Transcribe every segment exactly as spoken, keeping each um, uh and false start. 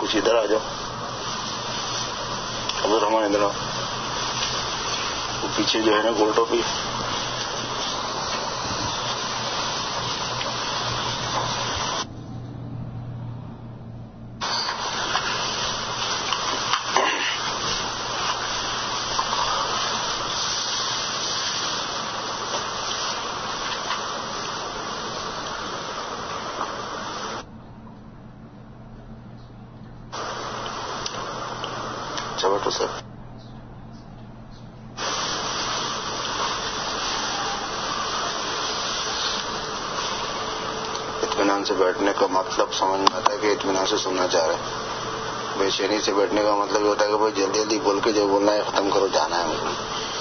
کچھ ادھر آ جاؤ. عبدالرحمان ادھر آؤ. وہ پیچھے جو ہے نا گول ٹوپی. بیٹھو سر. اطمینان سے بیٹھنے کا مطلب سمجھ میں آتا ہے کہ اطمینان سے سننا چاہ رہے ہیں. بے چینی سے بیٹھنے کا مطلب یہ ہوتا ہے کہ بھائی جلدی جلدی بول کے جو بولنا ہے ختم کرو، جانا ہے مجھے.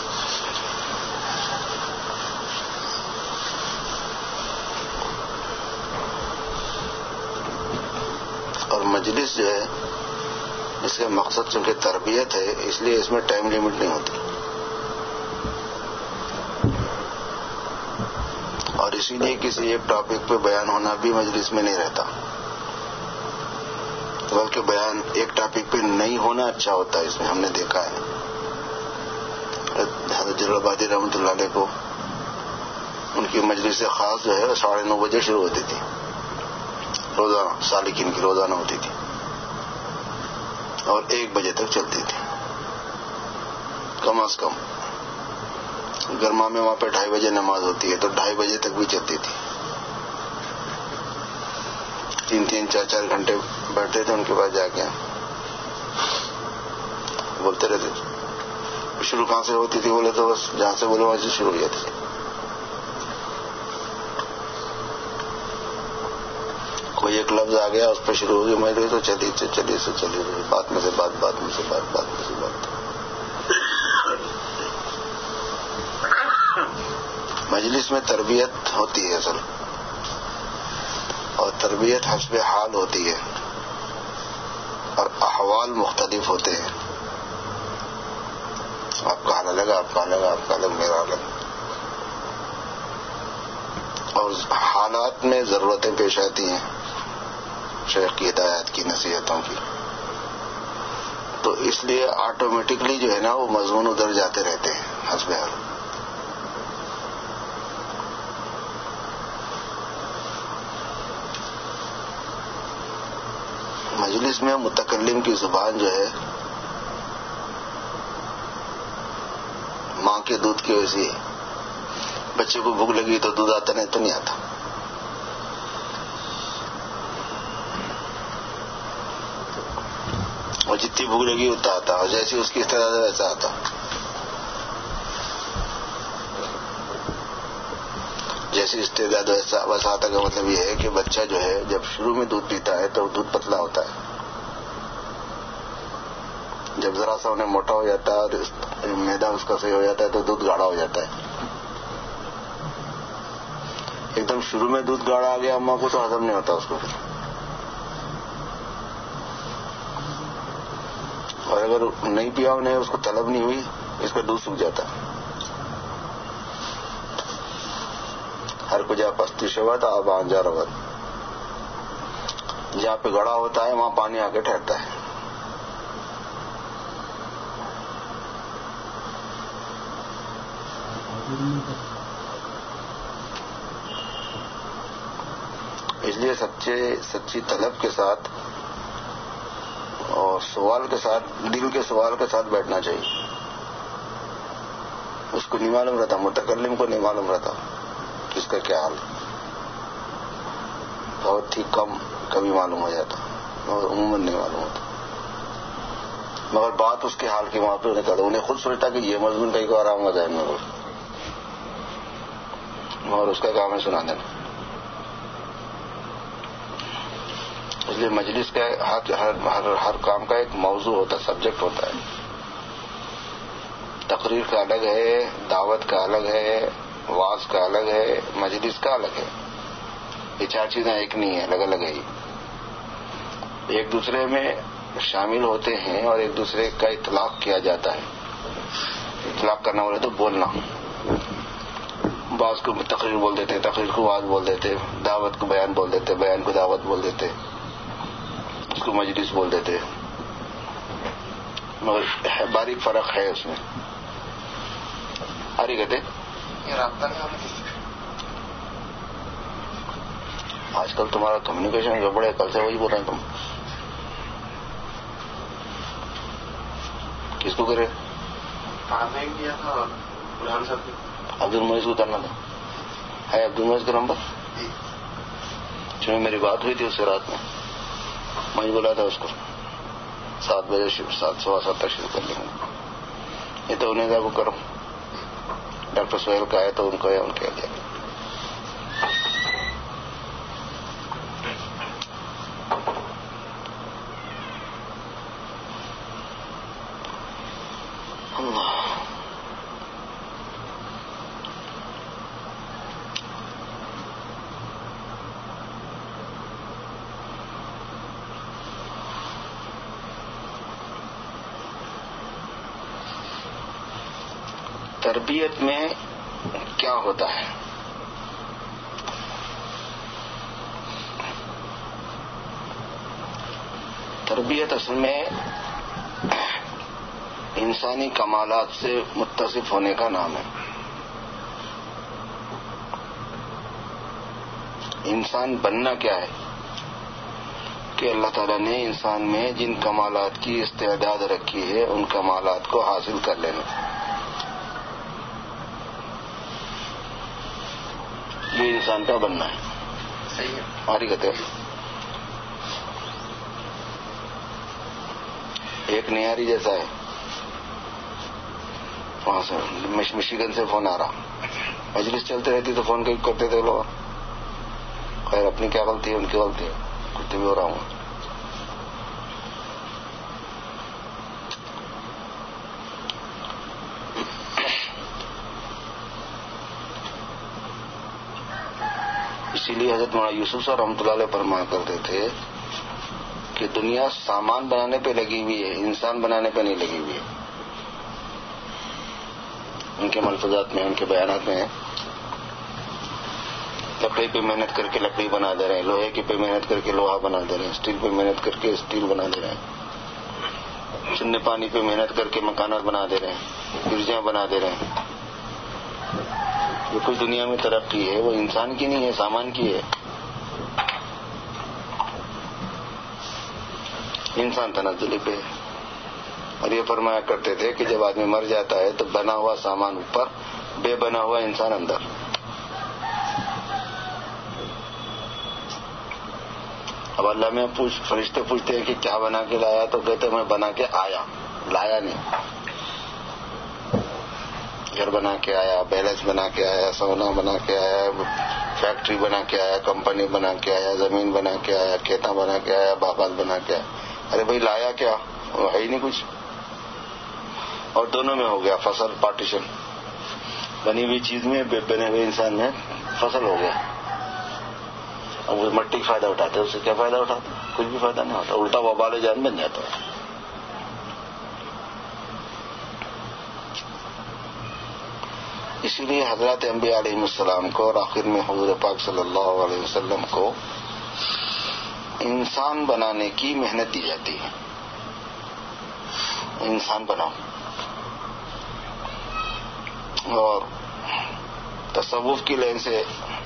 اور مجلس جو ہے اس کا مقصد چونکہ تربیت ہے، اس لیے اس میں ٹائم لیمٹ نہیں ہوتی. اور اسی لیے کسی ایک ٹاپک پہ بیان ہونا بھی مجلس میں نہیں رہتا، بلکہ بیان ایک ٹاپک پہ نہیں ہونا اچھا ہوتا ہے. اس میں ہم نے دیکھا ہے حضرت جلال آبادی رحمۃ اللہ علیہ کو ان کی مجلس خاص جو ہے ساڑھے نو بجے شروع ہوتی تھی، روزانہ سالکین کی روزانہ ہوتی تھی اور ایک بجے تک چلتی تھی کم از کم. گرما میں وہاں پہ ڈھائی بجے نماز ہوتی ہے تو ڈھائی بجے تک بھی چلتی تھی. تین تین چار چار گھنٹے بیٹھتے تھے ان کے پاس جا کے بولتے رہتے تھے. شروع کہاں سے ہوتی تھی بولے تو بس جہاں سے بولے وہاں سے شروع ہو جاتی تھی. کوئی ایک لفظ آ گیا اس پہ شروع ہو گئی میں تو چلی سے چلی سے چلی رہی، بات میں سے بات بات میں سے بات بات میں سے بات. مجلس میں تربیت ہوتی ہے اصل، اور تربیت حسب حال ہوتی ہے، اور احوال مختلف ہوتے ہیں. آپ کا حال الگ، آپ کا الگ، آپ کا الگ، میرا الگ. اور حالات میں ضرورتیں پیش آتی ہیں شیخ کی ہدایات کی، نصیحتوں کی، تو اس لیے آٹومیٹکلی جو ہے نا وہ مضمون ادھر جاتے رہتے ہیں حسب حال. مجلس میں متکلم کی زبان جو ہے ماں کے دودھ کی ویسی ہے. بچے کو بھوک لگی تو دودھ آتا نہیں تو نہیں آتا. اور جتنی بھوک لگی اتنا آتا، اور جیسی اس کی استعداد ہے ویسا آتا. جیسی استعداد ویسا ویسا آتا کا مطلب یہ ہے کہ بچہ جو ہے جب شروع میں دودھ پیتا ہے تو دودھ پتلا ہوتا ہے. جب ذرا سا انہیں موٹا ہو جاتا ہے اور میدا اس کا صحیح ہو جاتا ہے تو دودھ گاڑھا ہو جاتا ہے. ایک دم شروع میں دودھ گاڑھا آ گیا اماں کو تو ہضم نہیں ہوتا اس کو پھر. اور اگر نہیں پیا انہیں اس کو طلب نہیں ہوئی اس کا دودھ سوکھ جاتا. ہر کو جہاں پستی شوت آب آنجا روت، جہاں پہ گڑھا ہوتا ہے وہاں پانی آ کے ٹھہرتا ہے. اس لیے سچے سچی طلب کے ساتھ اور سوال کے ساتھ، دل کے سوال کے ساتھ بیٹھنا چاہیے. اس کو نہیں معلوم رہتا، متکلم کو نہیں معلوم رہتا کس کا کیا حال. بہت ہی کم کبھی معلوم ہو جاتا اور عموماً نہیں معلوم ہوتا. مگر بات اس کے حال کے وہاں پہ نکل، انہیں خود سوچتا کہ یہ مضمون کہیں کو آرام ہو ذہن میں بول، اور اس کا کام ہے سنا دینا. اس لیے مجلس کا ہر, ہر, ہر کام کا ایک موضوع ہوتا ہے، سبجیکٹ ہوتا ہے. تقریر کا الگ ہے، دعوت کا الگ ہے، وعظ کا الگ ہے، مجلس کا الگ ہے. یہ چار چیزیں ایک نہیں ہیں، الگ الگ ہے. ایک دوسرے میں شامل ہوتے ہیں اور ایک دوسرے کا اطلاق کیا جاتا ہے. اطلاق کرنا بولے تو بولنا. بعض کو تقریر بول دیتے، تقریر کو وعظ بول دیتے، دعوت کو بیان بول دیتے، بیان کو دعوت بول دیتے. اس کو مجلس بول دیتے ہیں، مگر باریک فرق ہے اس میں. آ رہی کہتے یہ رابطہ نہیں ہونا چاہیے. آج کل تمہارا کمیونیکیشن گڑبڑ ہے، کل سے وہی بول رہے ہیں تم. کس کو کرے؟ میں کیا تھا برہان صاحب نے. عبد المعیز کو کرنا تھا. ہے عبد المعیز کا نمبر؟ چونکہ میری بات ہوئی تھی اس سے رات میں، میں بولا تھا اس کو سات بجے سات سوا سات تک شروع کر لیں گے. یہ تو انہیں کو کرو. ڈاکٹر سہیل کا ہے تو ان کو ان کے لیا. تربیت میں کیا ہوتا ہے؟ تربیت اصل میں انسانی کمالات سے متصف ہونے کا نام ہے. انسان بننا کیا ہے کہ اللہ تعالیٰ نے انسان میں جن کمالات کی استعداد رکھی ہے ان کمالات کو حاصل کر لینا. یہ انسان کا بننا ہے. صحیح ہے. ہماری کہتے ہیں ایک نیاری جیسا ہے، وہاں سے مشیگن سے فون آ رہا، مجلس چلتے رہتی تو فون کرتے تھے لوگ. خیر اپنی کیا غلطی ہے، ان کی غلطی ہے، کچھ بھی ہو رہا ہوں. اسی لیے حضرت مولانا یوسف صاحب رحمۃ اللہ علیہ فرمایا کرتے تھے کہ دنیا سامان بنانے پہ لگی ہوئی ہے، انسان بنانے پہ نہیں لگی ہوئی ہے. ان کے ملفوظات میں، ان کے بیانات میں لکڑی پہ محنت کر کے لکڑی بنا دے رہے ہیں، لوہے کی پہ محنت کر کے لوہا بنا دے رہے ہیں، اسٹیل پہ محنت کر کے اسٹیل بنا دے رہے ہیں، چنے پانی پہ محنت کر کے مکانات بنا دے رہے ہیں، گرجیاں بنا دے رہے ہیں. جو کچھ دنیا میں ترقی ہے وہ انسان کی نہیں ہے، سامان کی ہے. انسان تنزلی پہ ہے. اور یہ فرمایا کرتے تھے کہ جب آدمی مر جاتا ہے تو بنا ہوا سامان اوپر، بے بنا ہوا انسان اندر. اب اللہ میں پوچھ فرشتے پوچھتے ہیں کہ کیا بنا کے لایا، تو کہتے میں بنا کے آیا، لایا نہیں. گھر بنا کے آیا، بیلنس بنا کے آیا، سونا بنا کے آیا، فیکٹری بنا کے آیا، کمپنی بنا کے آیا، زمین بنا کے آیا، کھیتا بنا کے آیا، باغات بنا کے آیا. ارے بھائی لایا کیا؟ وہ ہے ہی نہیں کچھ. اور دونوں میں ہو گیا فصل پارٹیشن. بنی ہوئی چیز میں، بنے ہوئے انسان میں فصل ہو گیا. اب وہ مٹی کا فائدہ اٹھاتے، اس سے کیا فائدہ اٹھاتے؟ کچھ بھی فائدہ نہیں ہوتا، الٹا وبال جان بن جاتا ہے. اسی لیے حضرات انبیاء علیہ السلام کو اور آخر میں حضور پاک صلی اللہ علیہ وسلم کو انسان بنانے کی محنت دی جاتی ہے. انسان بناؤ. اور تصوف کی لائن سے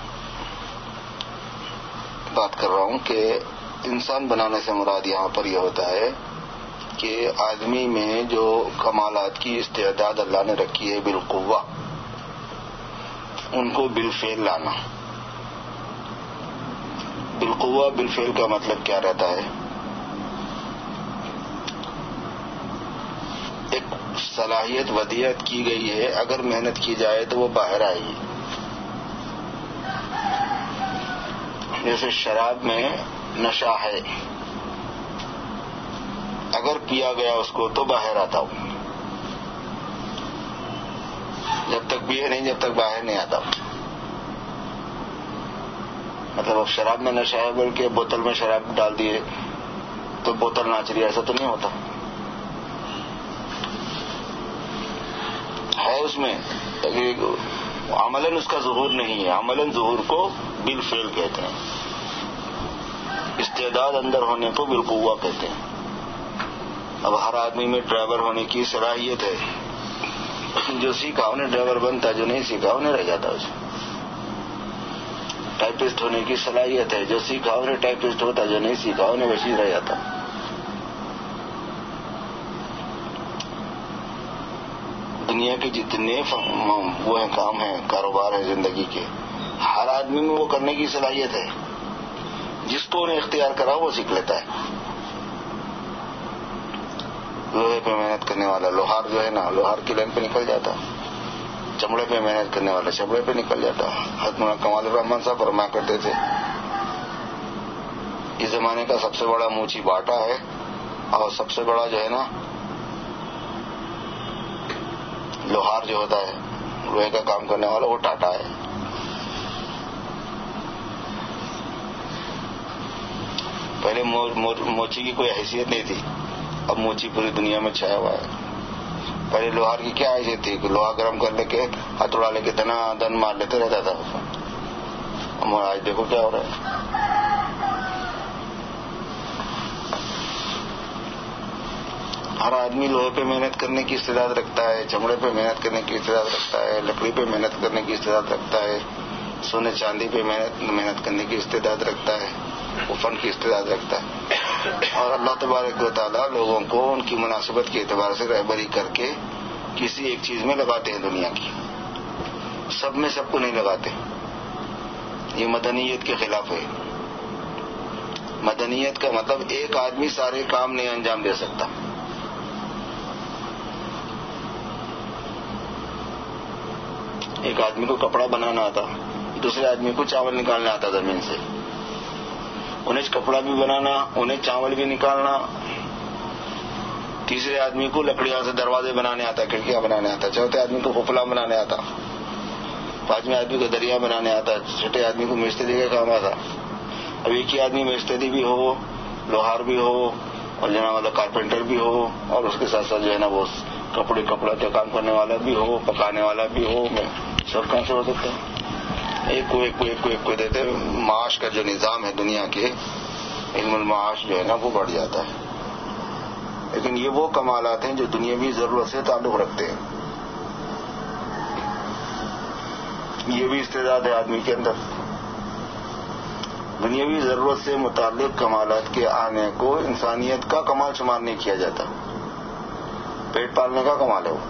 بات کر رہا ہوں کہ انسان بنانے سے مراد یہاں پر یہ ہوتا ہے کہ آدمی میں جو کمالات کی استعداد اللہ نے رکھی ہے بالقوہ، ان کو بالفعل لانا. بالقوہ بالفعل کا مطلب کیا رہتا ہے؟ ایک صلاحیت ودیعت کی گئی ہے، اگر محنت کی جائے تو وہ باہر آئے گی. جیسے شراب میں نشہ ہے، اگر پیا گیا اس کو تو باہر آتا ہوں. جب تک پیے نہیں، جب تک باہر نہیں آتا. مطلب اب شراب میں نشہ ہے بول کے بوتل میں شراب ڈال دیے تو بوتل ناچ رہی، ایسا تو نہیں ہوتا ہے. اس میں عملاً اس کا ظہور نہیں ہے. عملاً ظہور کو بالفعل کہتے ہیں. استعداد اندر ہونے کو بالقوہ کہتے ہیں. اب ہر آدمی میں ڈرائیور ہونے کی صلاحیت ہے، لیکن جو سیکھا انہیں ڈرائیور بنتا، جو نہیں سیکھا انہیں رہ جاتا. اسے ٹائپسٹ ہونے کی صلاحیت ہے، جو سیکھا انہیں ٹائپسٹ ہوتا، جو نہیں سیکھا انہیں ویسے رہ جاتا. دنیا کے جتنے وہ ہیں کام ہیں، کاروبار ہیں زندگی کے، ہر آدمی میں وہ کرنے کی صلاحیت ہے. جس کو انہیں اختیار کرا وہ سیکھ لیتا ہے. لوہے پہ محنت کرنے والا لوہار جو ہے نا، لوہار کی لائن پہ نکل جاتا. چمڑے پہ محنت کرنے والا چمڑے پہ نکل جاتا. حضرت مولانا کمال الرحمن صاحب فرمایا کرتے تھے، اس زمانے کا سب سے بڑا موچی باٹا ہے، اور سب سے بڑا جو ہے نا لوہار جو ہوتا ہے، لوہے کا کام کرنے والا، وہ ٹاٹا ہے. پہلے موچی کی کوئی حیثیت نہیں تھی، اب موچی پوری دنیا میں چھایا ہوا ہے. پہلے لوہار کی کیا حیثیت تھی کہ لوہا گرم کر لے کے ہتھوڑا لے کے دنا دن مار لیتے رہتا تھا. آج دیکھو کیا ہو رہا ہے. ہر آدمی لوہے پہ محنت کرنے کی استعداد رکھتا ہے، چمڑے پہ محنت کرنے کی استعداد رکھتا ہے، لکڑی پہ محنت کرنے کی استعداد رکھتا ہے، سونے چاندی پہ محنت محنت کرنے کی استعداد رکھتا ہے، وہ فن کی استعداد رکھتا ہے. اور اللہ تبارک و تعالیٰ لوگوں کو ان کی مناسبت کے اعتبار سے رہبری کر کے کسی ایک چیز میں لگاتے ہیں. دنیا کی سب میں سب کو نہیں لگاتے. یہ مدنیت کے خلاف ہے. مدنیت کا مطلب ایک آدمی سارے کام نہیں انجام دے سکتا. ایک آدمی کو کپڑا بنانا آتا، دوسرے آدمی کو چاول نکالنا آتا زمین سے. انہیں کپڑا بھی بنانا، انہیں چاول بھی نکالنا. تیسرے آدمی کو لکڑیاں سے دروازے بنانے آتا، کھڑکیاں بنانے آتا. چوتھے آدمی کو کھوپلا بنانے آتا. پانچویں آدمی کو دریا بنانے آتا. چھٹے آدمی کو مستری کا کام آتا. اب ایک ہی آدمی مستری بھی ہو، لوہار بھی ہو، اور جناب والا کارپینٹر بھی ہو، اور اس کے ساتھ ساتھ جو ہے نا وہ کپڑے کپڑا کا کام کرنے والا بھی ہو، پکانے والا بھی ہو. سب کہاں سے ہو سکتا ہے؟ ایک کو ایک کو ایک کو ایک کو دیتے. معاش کا جو نظام ہے دنیا کے، علم المعاش جو ہے نا وہ بڑھ جاتا ہے. لیکن یہ وہ کمالات ہیں جو دنیاوی ضرورت سے تعلق رکھتے ہیں. یہ بھی استعداد ہے آدمی کے اندر. دنیاوی ضرورت سے متعلق کمالات کے آنے کو انسانیت کا کمال شمار نہیں کیا جاتا. پیٹ پالنے کا کمال ہے وہ.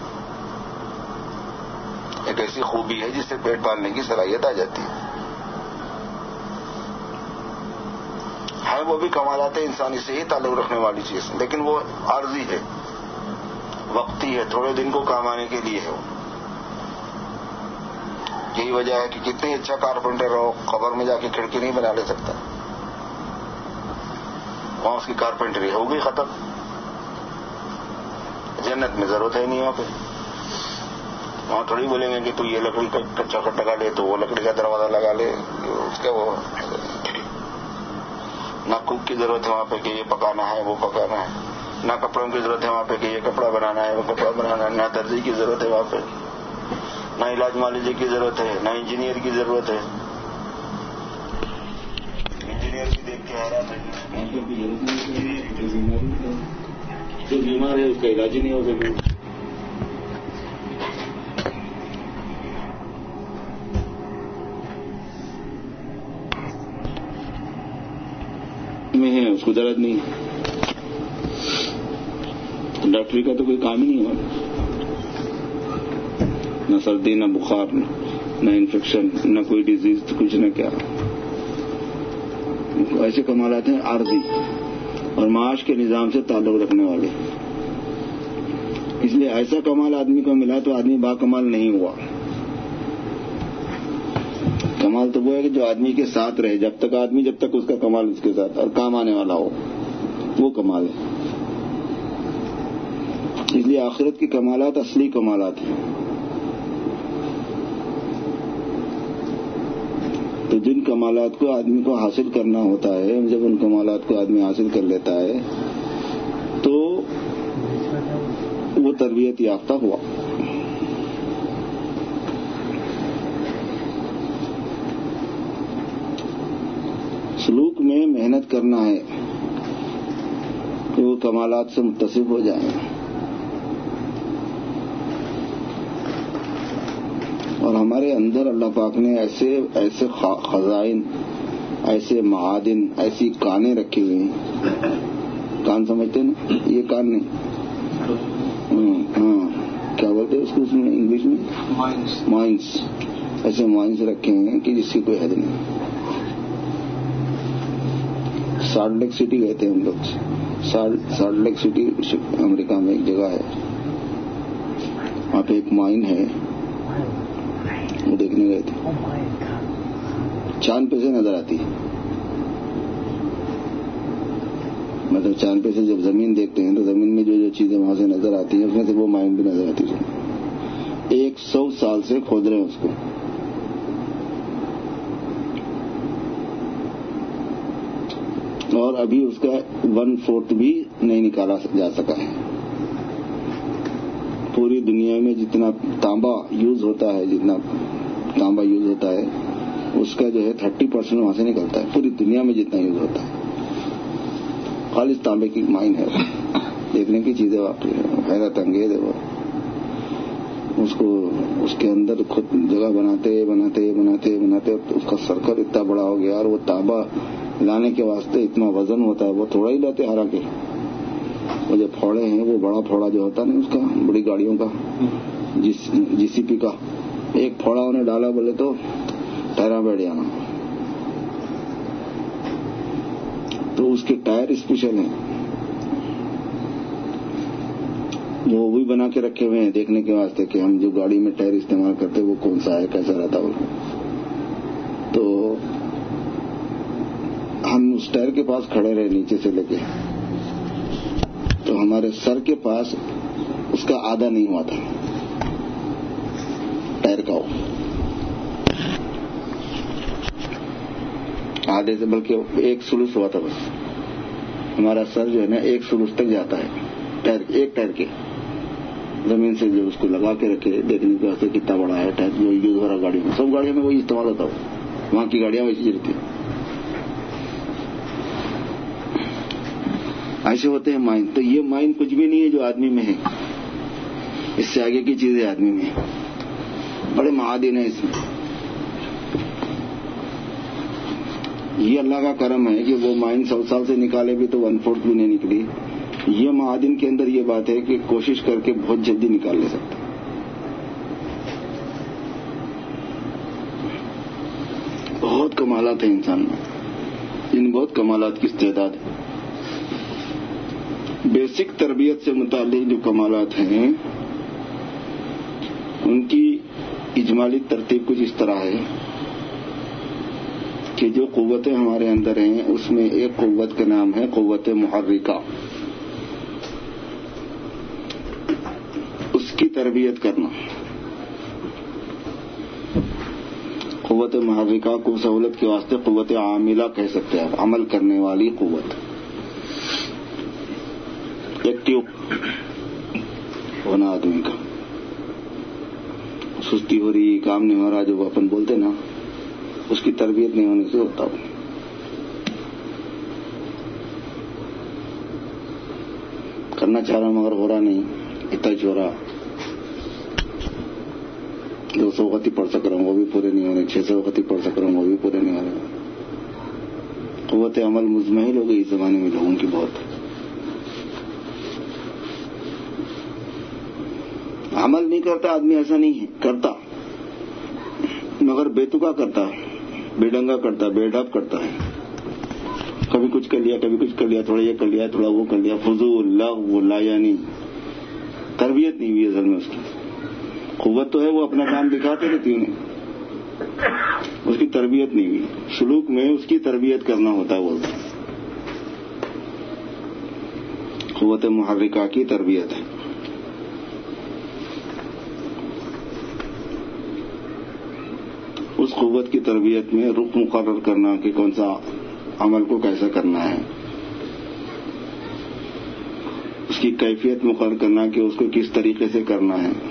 ایک ایسی خوبی ہے جس سے پیٹ پالنے کی صلاحیت آ جاتی ہے. ہے وہ بھی کمالات انسانی سے ہی تعلق رکھنے والی چیز، لیکن وہ عارضی ہے، وقتی ہے، تھوڑے دن کو کام آنے کے لیے ہے. وہ یہی وجہ ہے کہ کتنے اچھا کارپینٹر ہو، قبر میں جا کے کھڑکی نہیں بنا لے سکتا. وہاں اس کی کارپینٹری ہو گئی ختم. جنت میں ضرورت ہے نہیں. وہاں پہ وہاں تھوڑی بولیں گے کہ تو یہ لکڑی کا کچا کٹ لگا لے، تو وہ لکڑی کا دروازہ لگا لے. اس کا وہ نہ کوک کی ضرورت ہے وہاں پہ کہ یہ پکانا ہے وہ پکانا ہے، نہ کپڑوں کی ضرورت ہے وہاں پہ کہ یہ کپڑا بنانا ہے وہ کپڑا بنانا ہے، نہ درزی کی ضرورت ہے وہاں پہ، نہ علاج معالجے کی ضرورت ہے، نہ انجینئر کی ضرورت ہے. انجینئر بھی دیکھ کے حیران ہے، جو بیمار ہے اس کا علاج ہی نہیں ہو سکے. میں ہے اس کو درد نہیں. ڈاکٹری کا تو کوئی کام ہی نہیں ہوا. نہ سردی، نہ بخار، نہ انفیکشن، نہ کوئی ڈیزیز، کچھ نہ کیا. ایسے کمالات ہیں عارضی اور معاش کے نظام سے تعلق رکھنے والے. اس لیے ایسا کمال آدمی کو ملا تو آدمی با کمال نہیں ہوا. کمال تو وہ ہے کہ جو آدمی کے ساتھ رہے، جب تک آدمی جب تک اس کا کمال اس کے ساتھ اور کام آنے والا ہو، وہ کمال ہے. اس لیے آخرت کی کمالات اصلی کمالات ہیں. تو جن کمالات کو آدمی کو حاصل کرنا ہوتا ہے، جب ان کمالات کو آدمی حاصل کر لیتا ہے تو وہ تربیت یافتہ ہوا. سلوک میں محنت کرنا ہے کہ وہ کمالات سے متصف ہو جائیں، اور ہمارے اندر اللہ پاک نے ایسے ایسے خزائن، ایسے معادن، ایسی کانیں رکھی ہوئی ہیں. کان سمجھتے نا؟ یہ کان نہیں، ہاں کیا بولتے اس کو اس میں انگلش میں؟ مائنس. ایسے مائنس رکھے ہیں کہ جس کی کوئی حد نہیں. سالٹ لیک سٹی گئے تھے ہم لوگ. سالٹ لیک سٹی امریکہ میں ایک جگہ ہے، وہاں پہ ایک مائن ہے، وہ دیکھنے گئے تھے. چاند پہ سے نظر آتی ہے، مطلب چاند پہ سے جب زمین دیکھتے ہیں تو زمین میں جو جو چیزیں وہاں سے نظر آتی ہیں اس میں سے وہ مائن بھی نظر آتی ہے. ایک سو سال سے کھود رہے ہیں اس کو، اور ابھی اس کا ون فورتھ بھی نہیں نکالا جا سکا ہے. پوری دنیا میں جتنا تانبا یوز ہوتا ہے، جتنا تانبا یوز ہوتا ہے اس کا جو ہے تھرٹی پرسینٹ وہاں سے نکلتا ہے. پوری دنیا میں جتنا یوز ہوتا ہے خالص تانبے کی مائن ہے. دیکھنے کی چیزیں حیرت انگیز ہے. وہ اس کو اس کے اندر خود جگہ بناتے بناتے بناتے بناتے اس کا سرکل اتنا بڑا ہو گیا، اور وہ تانبا لانے کے واسطے اتنا وزن ہوتا ہے. وہ تھوڑا ہی لاتے حالانکہ وہ جو پھوڑے ہیں وہ بڑا پھوڑا جو ہوتا نا اس کا بڑی گاڑیوں کا جی سی پی کا، ایک پھوڑا انہیں ڈالا بولے تو ٹائرہ بیٹھ جانا. تو اس کے ٹائر اسپیشل ہیں، وہ بھی بنا کے رکھے ہوئے ہیں دیکھنے کے واسطے کہ ہم جو گاڑی میں ٹائر استعمال کرتے وہ کون سا ہے، کیسا رہتا وہ. تو ہم اس ٹائر کے پاس کھڑے رہے نیچے سے لے کے، تو ہمارے سر کے پاس اس کا آدھا نہیں ہوا تھا ٹائر کا، وہ آدھے سے بلکہ ایک سلوس ہوا تھا بس. ہمارا سر جو ہے نا ایک سلوس تک جاتا ہے ٹائر، ایک ٹائر کے زمین سے جو اس کو لگا کے رکھے دیکھنے کے واسطے کتنا بڑا ہے ٹائر. جو یوز ہو رہا گاڑی میں، سب گاڑیوں میں وہی استعمال ہوتا ہو، وہاں کی گاڑیاں ویسی چلتی ہیں. ایسے ہوتے ہیں مائن. تو یہ مائن کچھ بھی نہیں ہے جو آدمی میں ہے، اس سے آگے کی چیزیں آدمی میں ہے. بڑے معادن ہیں اس میں. یہ اللہ کا کرم ہے کہ وہ مائن سو سال سے نکالے بھی تو ون فورتھ بھی نہیں نکلی. یہ معادن کے اندر یہ بات ہے کہ کوشش کر کے بہت جلدی نکال لے سکتے. بہت کمالات ہیں انسان میں، ان بہت کمالات کی استعداد ہے. بیسک تربیت سے متعلق جو کمالات ہیں ان کی اجمالی ترتیب کچھ اس طرح ہے کہ جو قوتیں ہمارے اندر ہیں اس میں ایک قوت کا نام ہے قوت محرکہ. اس کی تربیت کرنا. قوت محرکہ کو سہولت کے واسطے قوت عاملہ کہہ سکتے ہیں، عمل کرنے والی قوت. ایکٹیو ہونا آدمی کا، سستی ہو رہی، کام نہیں ہو رہا جو اپن بولتے نا، اس کی تربیت نہیں ہونے سے ہوتا ہو. کرنا چاہ رہا مگر ہو رہا نہیں، اتنا ہی ہو رہا. دو سو وقت ہی پڑھ سک رہا ہوں وہ بھی پورے نہیں ہو رہے، چھ سو وقت ہی پڑھ سک رہا ہوں وہ بھی پورے نہیں ہو رہے. قوت عمل مزمحل ہو گئی اس زمانے میں لوگوں کی بہت. عمل نہیں کرتا آدمی ایسا نہیں ہے، کرتا مگر بیتکا کرتا ہے، بے ڈنگا کرتا ہے، بے ڈھب کرتا ہے. کبھی کچھ کر لیا کبھی کچھ کر لیا، تھوڑا یہ کر لیا تھوڑا وہ کر لیا، فضول لغو لا یعنی. تربیت نہیں ہوئی اصل میں اس کی. قوت تو ہے، وہ اپنا کام دکھاتے رہتی انہیں، اس کی تربیت نہیں ہوئی. سلوک میں اس کی تربیت کرنا ہوتا ہے. بولتا قوت محرکہ کی تربیت ہے. اس قوت کی تربیت میں رخ مقرر کرنا کہ کون سا عمل کو کیسا کرنا ہے، اس کی کیفیت مقرر کرنا کہ اس کو کس طریقے سے کرنا ہے،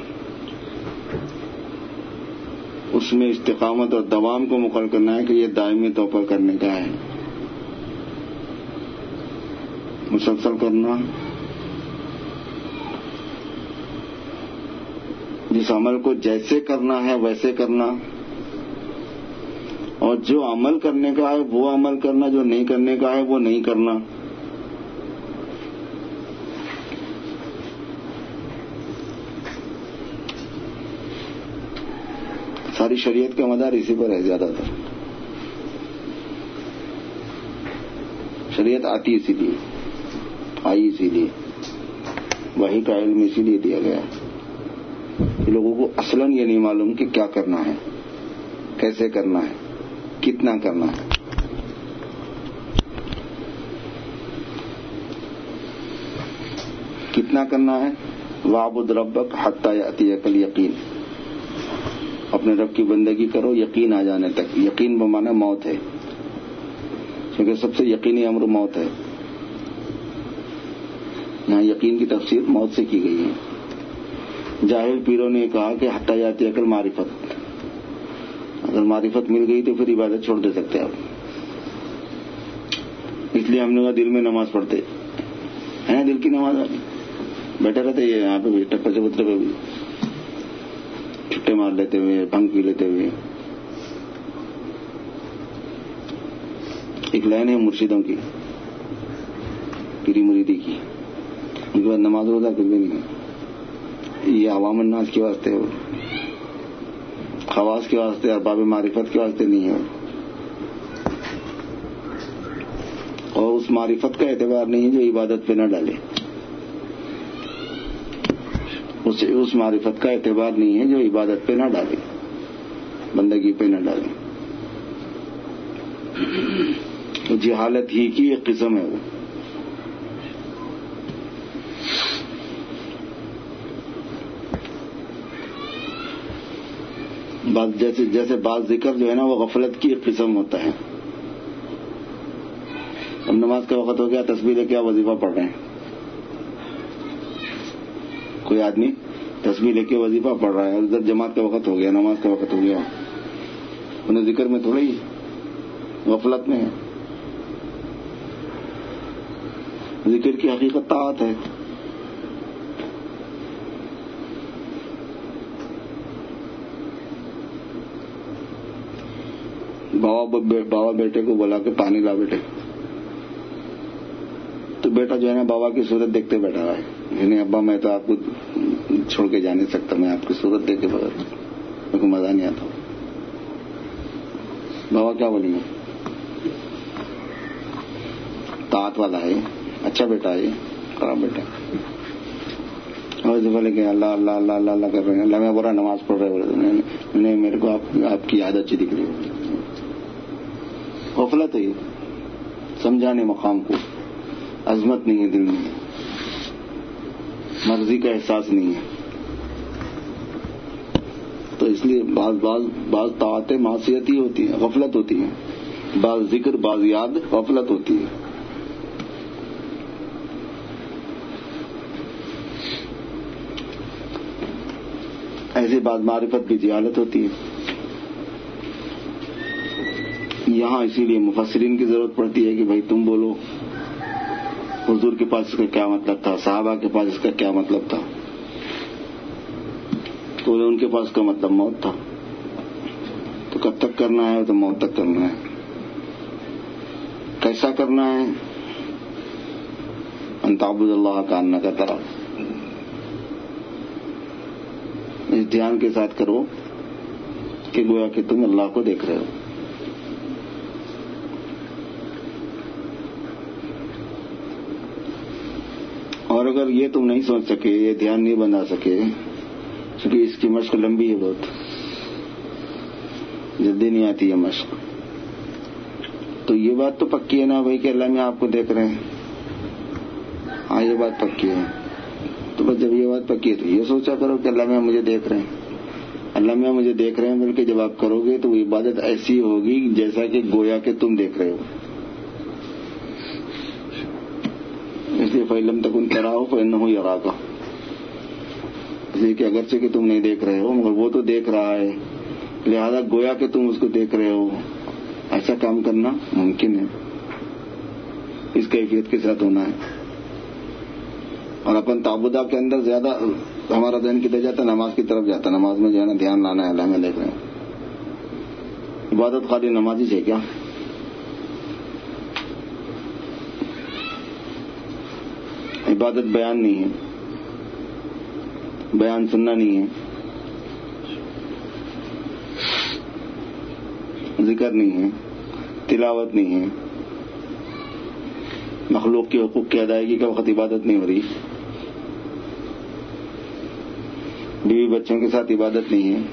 اس میں استقامت اور دوام کو مقرر کرنا ہے کہ یہ دائمی طور پر کرنے کا ہے. مسلسل کرنا، جس عمل کو جیسے کرنا ہے ویسے کرنا، اور جو عمل کرنے کا ہے وہ عمل کرنا، جو نہیں کرنے کا ہے وہ نہیں کرنا. ساری شریعت کا مدار اسی پر ہے. زیادہ تر شریعت آتی اسی لیے، آئی اسی لیے، وحی کا علم اسی لیے دیا گیا کہ لوگوں کو اصلاً یہ نہیں معلوم کہ کیا کرنا ہے، کیسے کرنا ہے، کتنا کرنا ہے. کتنا کرنا ہے؟ وَاعْبُدْ رَبَّكَ حَتَّى يَأْتِيَكَ الْيَقِينُ. اپنے رب کی بندگی کرو یقین آ جانے تک. یقین بمعنی موت ہے، کیونکہ سب سے یقینی امر موت ہے. یہاں یقین کی تفسیر موت سے کی گئی ہے. جاہل پیروں نے کہا کہ حتی یاتی عقل معرفت، اگر معرفت مل گئی تو پھر عبادت چھوڑ دے سکتے آپ. اس لیے ہم نے دل میں نماز پڑھتے ہیں، دل کی نماز بیٹھے رہتے یہ یہاں پہ بھی ٹپر چبوترے پہ بھی چھٹے مار لیتے ہوئے، بھنگ پی لیتے ہوئے. ایک لائن ہے مرشدوں کی، پیری مریدی کی، ان کے بعد نماز روزہ کچھ بھی نہیں ہے. یہ عوام الناس کے واسطے ہو، خواص کے واسطے، ارباب معرفت کے واسطے نہیں ہے. اور اس معرفت کا اعتبار نہیں ہے جو عبادت پہ نہ ڈالے. اس اس معرفت کا اعتبار نہیں ہے جو عبادت پہ نہ ڈالے، بندگی پہ نہ ڈالے. جہالت ہی کی ایک قسم ہے وہ. بعض جیسے جیسے بعض ذکر جو ہے نا وہ غفلت کی ایک قسم ہوتا ہے. اب نماز کا وقت ہو گیا، تسبیح لے کے آپ وظیفہ پڑھ رہے ہیں. کوئی آدمی تسبیح لے کے وظیفہ پڑھ رہا ہے، ادھر جماعت کا وقت ہو گیا، نماز کا وقت ہو گیا، انہیں ذکر میں تھوڑی غفلت میں ہے. ذکر کی حقیقت طاعت ہے. بابا بابا بیٹے کو بولا کہ پانی لا بیٹے، تو بیٹا جو ہے نا بابا کی صورت دیکھتے بیٹھا ہے. یعنی ابا میں تو آپ کو چھوڑ کے جا نہیں سکتا، میں آپ کی صورت دیکھ کے بغیر میرے کو مزہ نہیں آتا. بابا کیا بولیں گے؟ طاعت والا ہے، اچھا بیٹا ہے، خراب بیٹا. اور جو بولے کہ اللہ اللہ اللہ اللہ اللہ کر رہے ہیں، اللہ میں برا نماز پڑھ رہے ہیں، نہیں میرے کو آپ آپ کی عادت اچھی دکھ رہی ہے. غفلت ہے، سمجھانے مقام کو عظمت نہیں ہے، دل میں مرضی کا احساس نہیں ہے. تو اس لیے بعض بعض بعض طاعتیں معصیت ہی ہوتی ہیں، غفلت ہوتی ہیں. بعض ذکر، بعض یاد غفلت ہوتی ہے. ایسے بعض معرفت بھی جہالت ہوتی ہے. یہاں اسی لیے مفسرین کی ضرورت پڑتی ہے کہ بھائی تم بولو حضور کے پاس اس کا کیا مطلب تھا، صحابہ کے پاس اس کا کیا مطلب تھا. تو ان کے پاس کا مطلب موت تھا. تو کب تک کرنا ہے؟ تو موت تک کرنا ہے. کیسا کرنا ہے؟ ان تعبد اللہ کانک تراہ. اس دھیان کے ساتھ کرو کہ گویا کہ تم اللہ کو دیکھ رہے ہو. اور اگر یہ تم نہیں سوچ سکے، یہ دھیان نہیں بنا سکے، کیونکہ اس کی مشق لمبی ہے، بہت جلدی نہیں آتی ہے مشق، تو یہ بات تو پکی ہے نا بھائی کہ اللہ میں آپ کو دیکھ رہے ہیں. ہاں یہ بات پکی ہے. تو بس جب یہ بات پکی ہے تو یہ سوچا کرو کہ اللہ میں مجھے دیکھ رہے ہیں، اللہ میں مجھے دیکھ رہے ہیں. بلکہ جب آپ کرو گے تو وہ عبادت ایسی ہوگی جیسا کہ گویا کہ تم دیکھ رہے ہو. اس لیے فَإِلَّمْ تَكُنْ تَرَاهُ فَإِنَّهُ يَرَاكَ. اس لیے کہ اگرچہ کہ تم نہیں دیکھ رہے ہو مگر وہ تو دیکھ رہا ہے، لہذا گویا کہ تم اس کو دیکھ رہے ہو. ایسا کام کرنا ممکن ہے، اس کیفیت کے ساتھ ہونا ہے. اور اپن تعبدہ کے اندر زیادہ ہمارا ذہن کدھر جاتا ہے؟ نماز کی طرف جاتا ہے. نماز میں جو ہے نا دھیان لانا ہے اللہ میں دیکھ رہے ہیں. عبادت خالی نمازی سے کیا؟ عبادت بیان نہیں ہے, بیان سننا نہیں ہے, ذکر نہیں ہے, تلاوت نہیں ہے. مخلوق کے حقوق کی ادائیگی کا وقت عبادت نہیں ہو رہی. بیوی بچوں کے ساتھ عبادت نہیں ہے.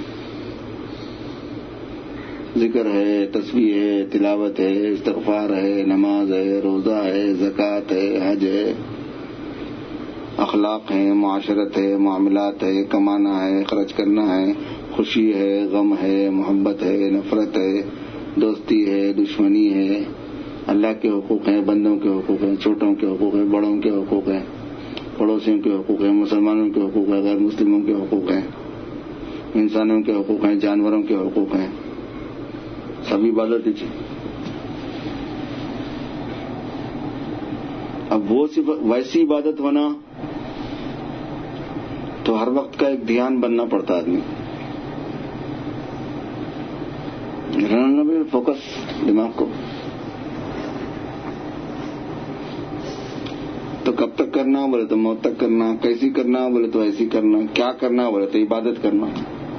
ذکر ہے, تسبیح ہے, تلاوت ہے, استغفار ہے, نماز ہے, روزہ ہے, زکوٰۃ ہے, حج ہے, اخلاق ہے, معاشرت ہے, معاملات ہے, کمانا ہے, خرچ کرنا ہے, خوشی ہے, غم ہے, محبت ہے, نفرت ہے, دوستی ہے, دشمنی ہے. اللہ کے حقوق ہیں, بندوں کے حقوق ہیں, چھوٹوں کے حقوق ہیں, بڑوں کے حقوق ہیں, پڑوسیوں کے حقوق ہیں, مسلمانوں کے حقوق ہیں, غیر مسلموں کے حقوق ہیں, انسانوں کے حقوق ہیں, جانوروں کے حقوق ہیں. سب عبادت ہی. اب وہ صرف ویسی عبادت ہونا تو ہر وقت کا ایک دھیان بننا پڑتا آدمی. رہنا بھی فوکس دماغ کو. تو کب تک کرنا بولے تو موت تک کرنا, کیسی کرنا بولے تو ایسی کرنا, کیا کرنا بولے تو عبادت کرنا.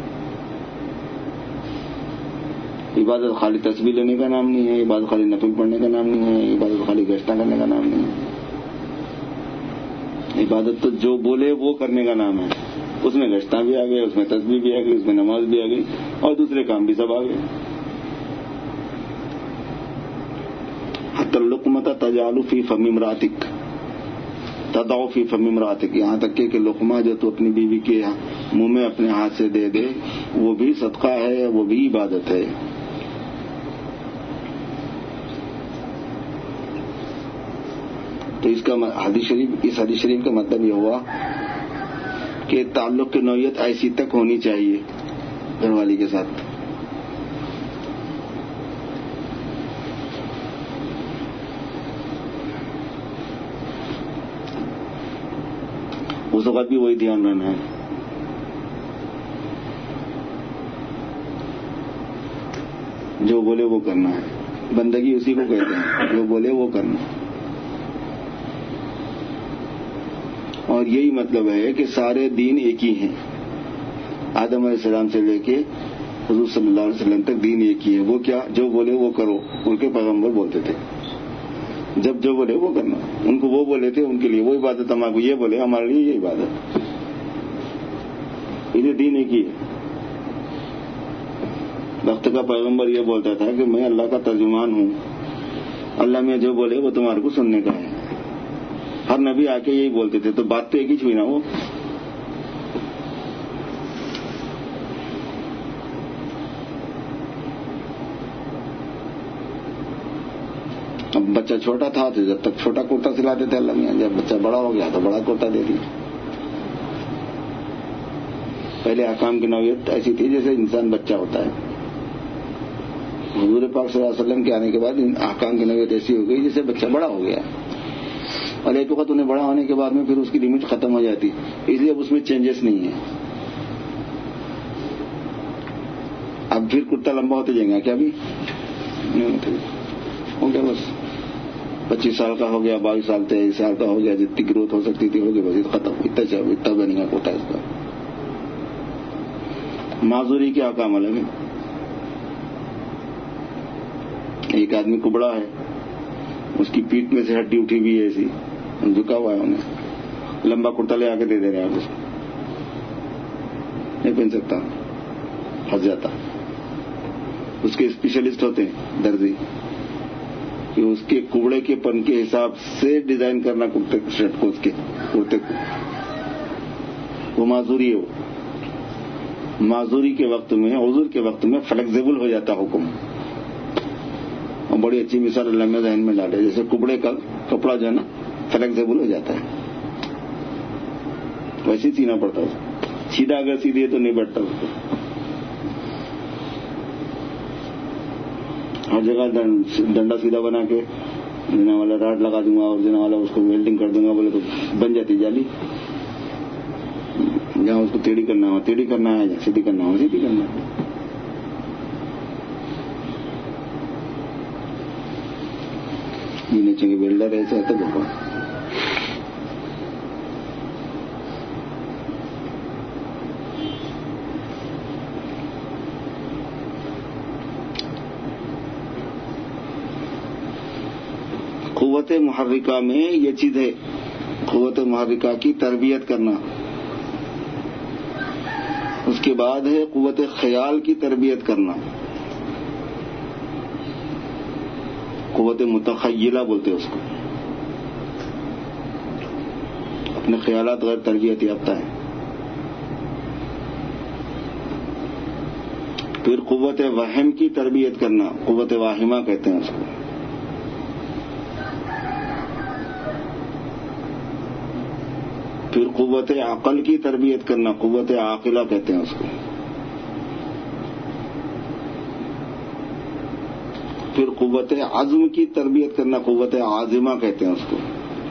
عبادت خالی تسبیح لینے کا نام نہیں ہے, عبادت خالی نفل پڑھنے کا نام نہیں ہے, عبادت خالی گشتہ کرنے کا نام نہیں ہے. عبادت تو جو بولے وہ کرنے کا نام ہے. اس میں گشتہ بھی آ گئے, اس میں تسبیح بھی آ گئی, اس میں نماز بھی آ گئی, اور دوسرے کام بھی سب آ گئے. حتی اللقمۃ تجعل فی فم امرأتک تضع فی فم امرأتک, یہاں تک کہ لقمہ جو تو اپنی بیوی کے منہ میں اپنے ہاتھ سے دے دے وہ بھی صدقہ ہے, وہ بھی عبادت ہے. تو اس کا حدیث شریف اس حدیث شریف کا مطلب یہ ہوا کہ تعلق کی نوعیت ایسی تک ہونی چاہیے گھر والی کے ساتھ. اس وقت بھی وہی دھیان رہنا ہے. جو بولے وہ کرنا ہے. بندگی اسی کو کہتے ہیں, جو بولے وہ کرنا. اور یہی مطلب ہے کہ سارے دین ایک ہی ہیں. آدم علیہ السلام سے لے کے حضور صلی اللہ علیہ وسلم تک دین ایک ہی ہے. وہ کیا؟ جو بولے وہ کرو. ان کے پیغمبر بولتے تھے جب جو بولے وہ کرنا. ان کو وہ بولے تھے, ان کے لیے وہ عبادت, ہمارے کو یہ بولے ہمارے لیے یہ عبادت. یہ دین ایک ہی ہے. وقت کا پیغمبر یہ بولتا تھا کہ میں اللہ کا ترجمان ہوں, اللہ میں جو بولے وہ تمہارے کو سننے کا ہے. ہر نبی آ کے یہی بولتے تھے. تو بات تو ایک ہی چھوئی نا. وہ اب بچہ چھوٹا تھا تو جب تک چھوٹا کرتا سلاتے تھے اللہ میاں, جب بچہ بڑا ہو گیا تو بڑا کرتا دے دیا. پہلے احکام کی نوعیت ایسی تھی جیسے انسان بچہ ہوتا ہے. حضور پاک صلی اللہ علیہ وسلم کے آنے کے بعد احکام کی نوعیت ایسی ہو گئی جیسے بچہ بڑا ہو گیا. اور ایک وقت انہیں بڑا ہونے کے بعد میں پھر اس کی لمٹ ختم ہو جاتی, اس لیے اب اس میں چینجز نہیں ہے. اب پھر کرتا لمبا ہوتے جائیں گا کیا بھی ہو گیا, بس پچیس سال کا ہو گیا, بائیس سال تیئیس سال کا ہو گیا, جتنی گروتھ ہو سکتی تھی ہوگی, بس ختم. اتنا اتنا بنے گا کوٹا اس کا. معذوری کے احکام الگ ہیں. ایک آدمی کبڑا ہے, اس کی پیٹھ میں سے ہڈی اٹھی ہوئی ہے, ایسی جھکا ہوا ہے, انہیں لمبا کرتا لے آ کے دے دے رہے ہیں آپ اس کو, نہیں پہن سکتا, پھنس جاتا. اس کے اسپیشلسٹ ہوتے ہیں درزی, کہ اس کے کبڑے کے پن کے حساب سے ڈیزائن کرنا کرتے شرٹ کو, اس کے کرتے کو. وہ معذوری ہے. وہ معذوری کے وقت میں, عذر کے وقت میں فلیکسیبل ہو جاتا حکم. اور بڑی اچھی مثال اللہ میں ذہن میں ڈالے, جیسے کپڑے کا کپڑا جو ہے نا فلیکسیبل ہو جاتا ہے, ویسے ہی سینا پڑتا ہے. سیدھا اگر سیدھی ہے تو نہیں بیٹھتا اس کو. ہر جگہ ڈنڈا سیدھا بنا کے جنا والا راڈ لگا دوں گا اور جنا والا اس کو ویلڈنگ کر دوں گا, بولے گے تو بن جاتی جالی. جہاں اس کو ٹیڑھی کرنا ہو ٹیڑھی کرنا ہے, جہاں سیدھی کرنا ہو سیدھی کرنا ہے. یہ نیچے کے ویلڈر ایسے آتا دیکھو. قوت محرکہ میں یہ چیز ہے, قوت محرکہ کی تربیت کرنا. اس کے بعد ہے قوت خیال کی تربیت کرنا, قوت متخیلہ بولتے ہیں اس کو. اپنے خیالات غیر تربیت یافتہ ہیں. پھر قوت وہم کی تربیت کرنا, قوت واہمہ کہتے ہیں اس کو. پھر قوت عقل کی تربیت کرنا, قوت عاقلہ کہتے ہیں اس کو. پھر قوت عزم کی تربیت کرنا, قوت عازمہ کہتے ہیں اس کو.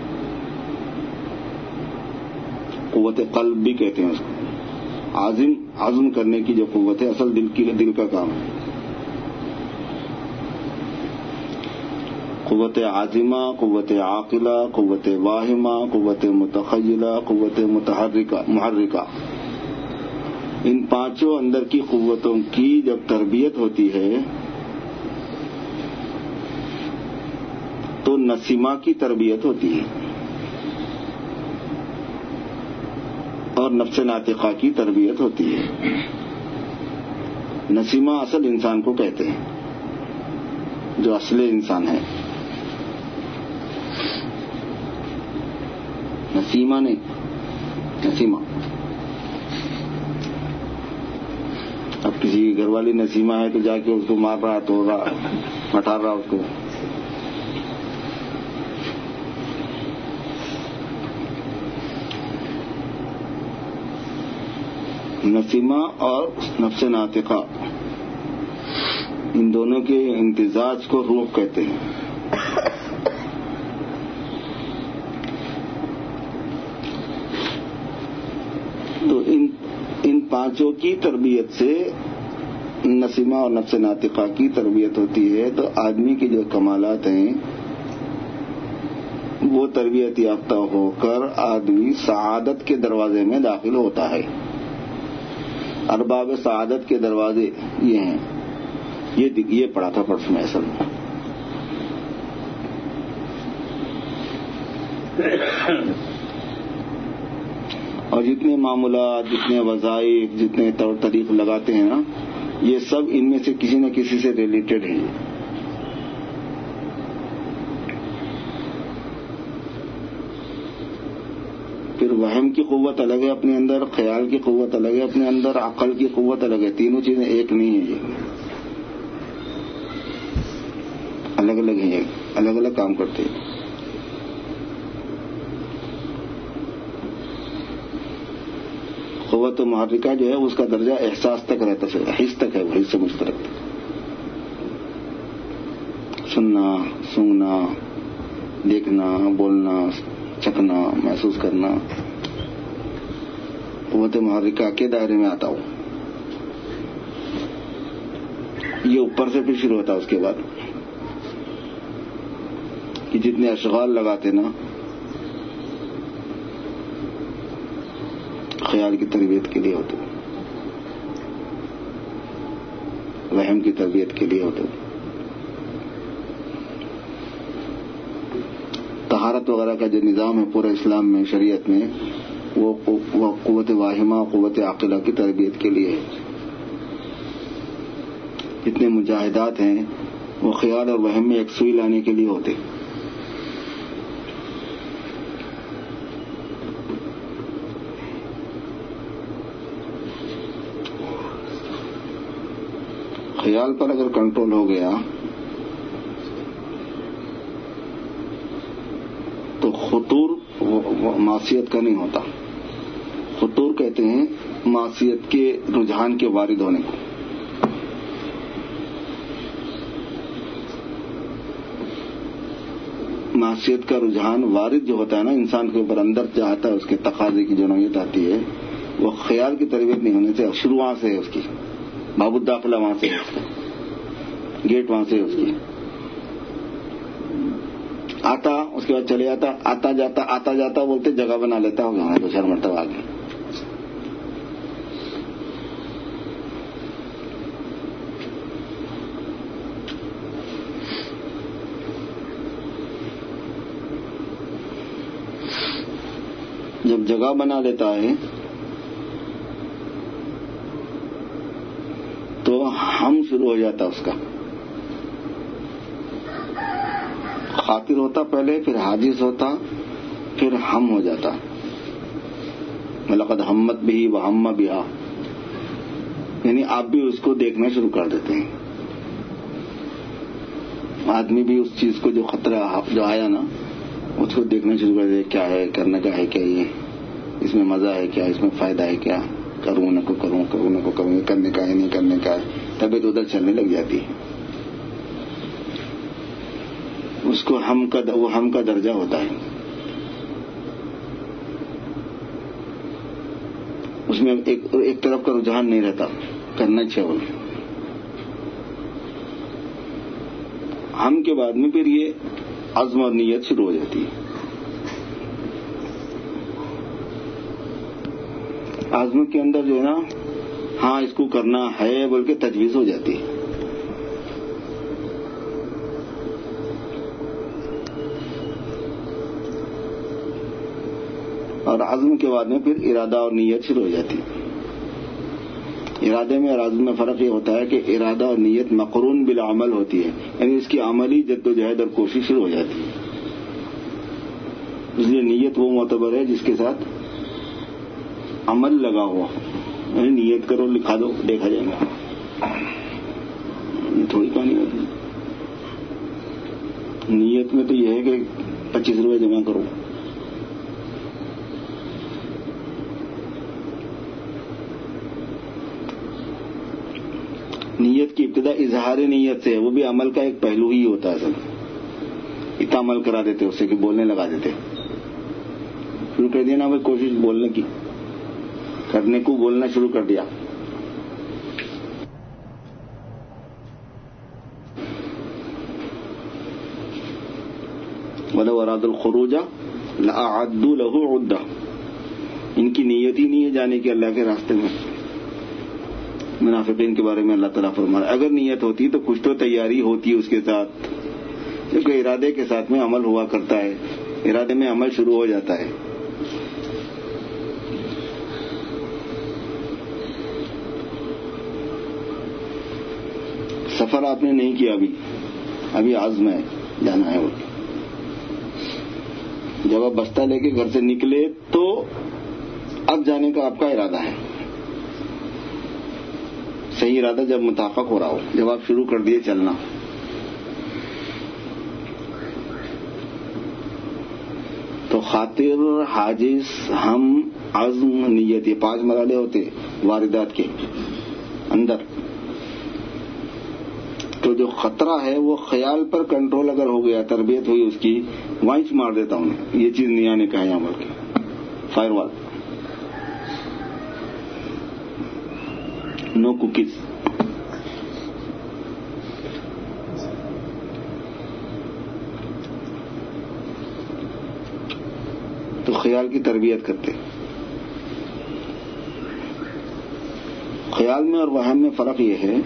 قوت قلب بھی کہتے ہیں اس کو. عازم عزم کرنے کی جو قوت ہے, اصل دل کی دل کا کام ہے. قوت عازمہ, قوت عاقلہ, قوت واہمہ, قوت متخیلہ, قوت متحرکہ محرکہ, ان پانچوں اندر کی قوتوں کی جب تربیت ہوتی ہے تو نسیمہ کی تربیت ہوتی ہے اور نفس ناطقہ کی تربیت ہوتی ہے. نسیمہ اصل انسان کو کہتے ہیں, جو اصل انسان ہے. نسیمہ نہیں, نسیمہ. اب کسی کی گھر والی نسیمہ ہے تو جا کے اس کو مار رہا توڑ رہا ہٹا رہا اس کو. نسیمہ اور نفس ناطقہ, ان دونوں کے امتزاج کو روح کہتے ہیں. تو ان ان پانچوں کی تربیت سے نسیمہ اور نفس ناطقہ کی تربیت ہوتی ہے, تو آدمی کے جو کمالات ہیں وہ تربیت یافتہ ہو کر آدمی سعادت کے دروازے میں داخل ہوتا ہے. ارباب سعادت کے دروازے یہ ہیں. یہ یہ پڑھا تھا پرسوں میں اصل میں. اور جتنے معاملات, جتنے وظائف, جتنے طور طریق لگاتے ہیں نا, یہ سب ان میں سے کسی نہ کسی سے ریلیٹڈ ہیں. پھر وہم کی قوت الگ ہے اپنے اندر, خیال کی قوت الگ ہے اپنے اندر, عقل کی قوت الگ ہے. تینوں چیزیں ایک نہیں ہیں, یہ الگ الگ ہیں, الگ الگ کام کرتے ہیں. قوت محرکہ جو ہے اس کا درجہ احساس تک رہتا ہے, حس تک ہے, وہ حس سے مشترک تک. سننا, سونگنا, دیکھنا, بولنا, چکھنا, محسوس کرنا, قوت محرکہ کے دائرے میں آتا ہوں. یہ اوپر سے پھر شروع ہوتا ہے. اس کے بعد کہ جتنے اشغال لگاتے نا خیال کی تربیت کے لیے ہوتے, وہم کی تربیت کے لیے ہوتے, طہارت وغیرہ کا جو نظام ہے پورے اسلام میں, شریعت میں, وہ قوت واہمہ, قوت عاقلہ کی تربیت کے لیے ہے. جتنے مجاہدات ہیں وہ خیال اور وہم میں یکسوئی لانے کے لیے ہوتے. خیال پر اگر کنٹرول ہو گیا تو خطور معصیت کا نہیں ہوتا. خطور کہتے ہیں معصیت کے رجحان کے وارد ہونے کو. معصیت کا رجحان وارد جو ہوتا ہے نا انسان کے اوپر اندر چاہتا ہے اس کے تقاضے کی جو نوعیت آتی ہے وہ خیال کی تربیت نہیں ہونے سے شروع وہاں سے ہے اس کی، باب الداخلہ وہاں سے ہے اس کا، گیٹ وہاں سے ہے اس کی. آتا اس کے بعد چلے آتا آتا جاتا آتا جاتا بولتے جگہ بنا لیتا ہوگا دو چار مرتبہ آگے. جب جگہ بنا لیتا ہے تو ہم شروع ہو جاتا اس کا. خاطر ہوتا پہلے، پھر حاجز ہوتا، پھر ہم ہو جاتا. لقد ہمت بھی وہم بہا، یعنی آپ بھی اس کو دیکھنا شروع کر دیتے ہیں. آدمی بھی اس چیز کو جو خطرہ جو آیا نا اس کو دیکھنا شروع کر دے، کیا ہے، کرنے کا ہے کیا، یہ اس میں مزہ ہے کیا، اس میں فائدہ ہے کیا، کروں نہ کو کروں کروں نہ کو کروں، کرنے کا ہے نہیں کرنے کا ہے، طبیعت ادھر چلنے لگ جاتی ہے. اس کو ہم کا وہ ہم کا درجہ ہوتا ہے. اس میں ایک ایک طرف کا رجحان نہیں رہتا، کرنا چاہیے. ہم کے بعد میں پھر یہ عزم اور نیت شروع ہو جاتی ہے. عزم کے اندر جو ہے نا ہاں اس کو کرنا ہے بول کے تجویز ہو جاتی ہے. اور عزم کے بعد میں پھر ارادہ اور نیت شروع ہو جاتی ہے. ارادے میں اور عزم میں فرق یہ ہوتا ہے کہ ارادہ اور نیت مقرون بالعمل ہوتی ہے، یعنی اس کی عملی جد و جہد اور کوشش شروع ہو جاتی ہے. اس لیے نیت وہ معتبر ہے جس کے ساتھ عمل لگا ہوا، یعنی نیت کرو لکھا دو دیکھا جائے گا، تھوڑی کہانی ہوتی. نیت میں تو یہ ہے کہ پچیس روپے جمع کرو. نیت کی ابتدا اظہار نیت سے ہے، وہ بھی عمل کا ایک پہلو ہی ہوتا ہے. سب اتنا عمل کرا دیتے اس سے کہ بولنے لگا دیتے، شروع کر دیا نا بھائی کوشش بولنے کی، کرنے کو بولنا شروع کر دیا. وَلَوْ أَرَادُوا الْخُرُوجَ لَأَعَدُّوا لَهُ عُدَّةً. ان کی نیت ہی نہیں ہے جانے کی اللہ کے راستے میں. منافقین کے بارے میں اللہ تعالیٰ فرما رہا ہے اگر نیت ہوتی تو کچھ تو تیاری ہوتی ہے اس کے ساتھ، کیونکہ ارادے کے ساتھ میں عمل ہوا کرتا ہے، ارادے میں عمل شروع ہو جاتا ہے. سفر آپ نے نہیں کیا ابھی ابھی عزم ہے جانا ہے. وہ جب آپ بستہ لے کے گھر سے نکلے تو اب جانے کا آپ کا ارادہ ہے. صحیح ارادہ جب متافق ہو رہا ہو، جب آپ شروع کر دیے چلنا. تو خاطر، حاجز، ہم، عزم، نیت، یہ پانچ مرحلے ہوتے واردات کے اندر. تو جو خطرہ ہے وہ خیال پر کنٹرول اگر ہو گیا، تربیت ہوئی اس کی، وائنچ مار دیتا ہوں یہ چیز نہیں آنے کا ہے عمل کی، فائر وال، نو کوکیز. تو خیال کی تربیت کرتے. خیال میں اور وہم میں فرق یہ ہے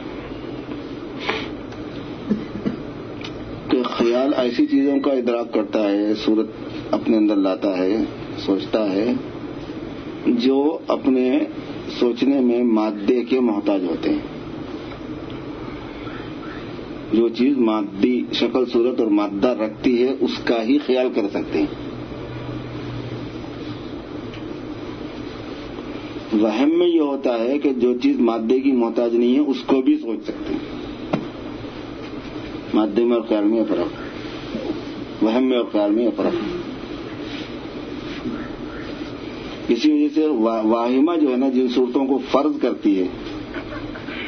کہ خیال ایسی چیزوں کا ادراک کرتا ہے، صورت اپنے اندر لاتا ہے، سوچتا ہے جو اپنے سوچنے میں مادے کے محتاج ہوتے ہیں. جو چیز مادی شکل صورت اور مادہ رکھتی ہے اس کا ہی خیال کر سکتے ہیں. وہم میں یہ ہوتا ہے کہ جو چیز مادے کی محتاج نہیں ہے اس کو بھی سوچ سکتے ہیں. مادے میں اور خیال میں یہ فرق، وہم میں اور خیال میں یہ فرق. اسی وجہ سے واہمہ جو ہے نا جن صورتوں کو فرض کرتی ہے،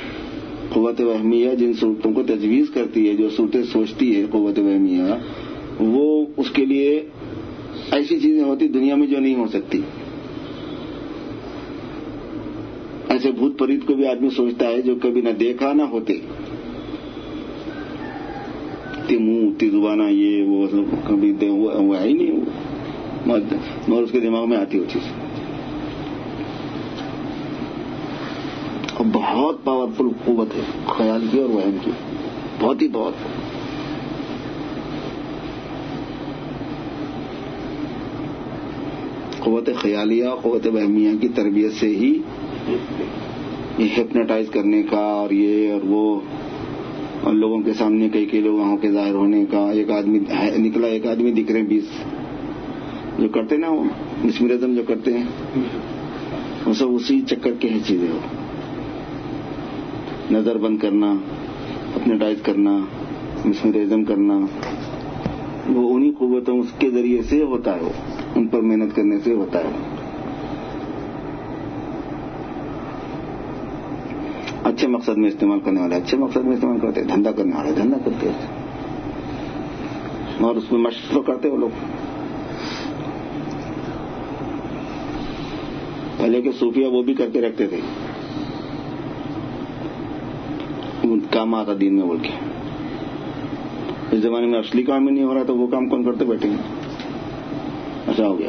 قوت وہمیہ جن صورتوں کو تجویز کرتی ہے، جو صورتیں سوچتی ہے قوت وہمیہ، وہ اس کے لیے ایسی چیزیں ہوتی دنیا میں جو نہیں ہو سکتی. ایسے بھوت پریت کو بھی آدمی سوچتا ہے جو کبھی نہ دیکھا نہ ہوتے. تی منہ تی زبانہ یہ وہ کبھی وہ ہے ہی نہیں, مگر اس کے دماغ میں آتی وہ چیز. بہت پاورفل قوت ہے خیال کی اور وہم کی, بہت ہی بہت. قوت خیالیہ قوت وہمیہ کی تربیت سے ہی یہ ہپنوٹائز کرنے کا اور یہ اور وہ اور لوگوں کے سامنے کئی کئی لوگ آنکھوں کے ظاہر ہونے کا. ایک آدمی نکلا, ایک آدمی دکھ رہے ہیں بیس جو کرتے نا وہ مسمرزم جو کرتے ہیں وہ سب اسی چکر کے ہیں چیزیں. ہو نظر بند کرنا, ہپنوٹائز کرنا, مسمرزم کرنا, وہ انہی قوتوں اس کے ذریعے سے ہوتا ہے, وہ ان پر محنت کرنے سے ہوتا ہے. اچھے مقصد میں استعمال کرنے والے اچھے مقصد میں استعمال کرتے ہیں, دھندا کرنے والے دھندا کرتے ہیں, اور اس میں مشق تو کرتے وہ لوگ. پہلے کے صوفیہ وہ بھی کرتے رکھتے تھے, کام آتا دین میں بول کے. اس زمانے میں اصلی کام ہی نہیں ہو رہا تو وہ کام کون کرتے بیٹھے ہیں, ایسا ہو گیا.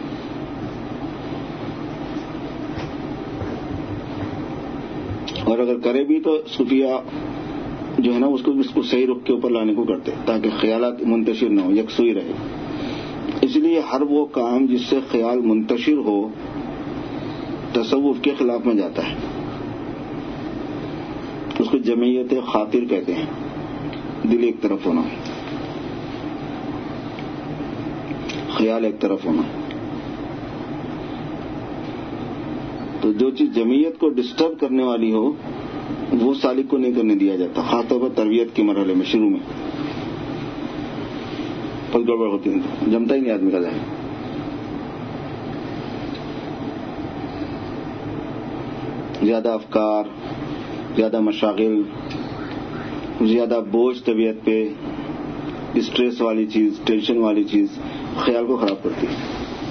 اور اگر کرے بھی تو صوفیہ جو ہے نا اس کو اس کو صحیح رخ کے اوپر لانے کو کرتے تاکہ خیالات منتشر نہ ہو, یکسوئی رہے. اس لیے ہر وہ کام جس سے خیال منتشر ہو تصوف کے خلاف میں جاتا ہے. اس کو جمعیت خاطر کہتے ہیں, دل ایک طرف ہونا, خیال ایک طرف ہونا. تو جو چیز جمعیت کو ڈسٹرب کرنے والی ہو وہ سالک کو نہیں کرنے دیا جاتا, خاص طور پر تربیت کے مرحلے میں شروع میں. پل گڑبڑ ہوتی ہے, جمتا ہی نہیں آدمی کا ذہن. زیادہ افکار, زیادہ مشاغل, زیادہ بوجھ طبیعت پہ, اسٹریس والی چیز, ٹینشن والی چیز خیال کو خراب کرتی ہے.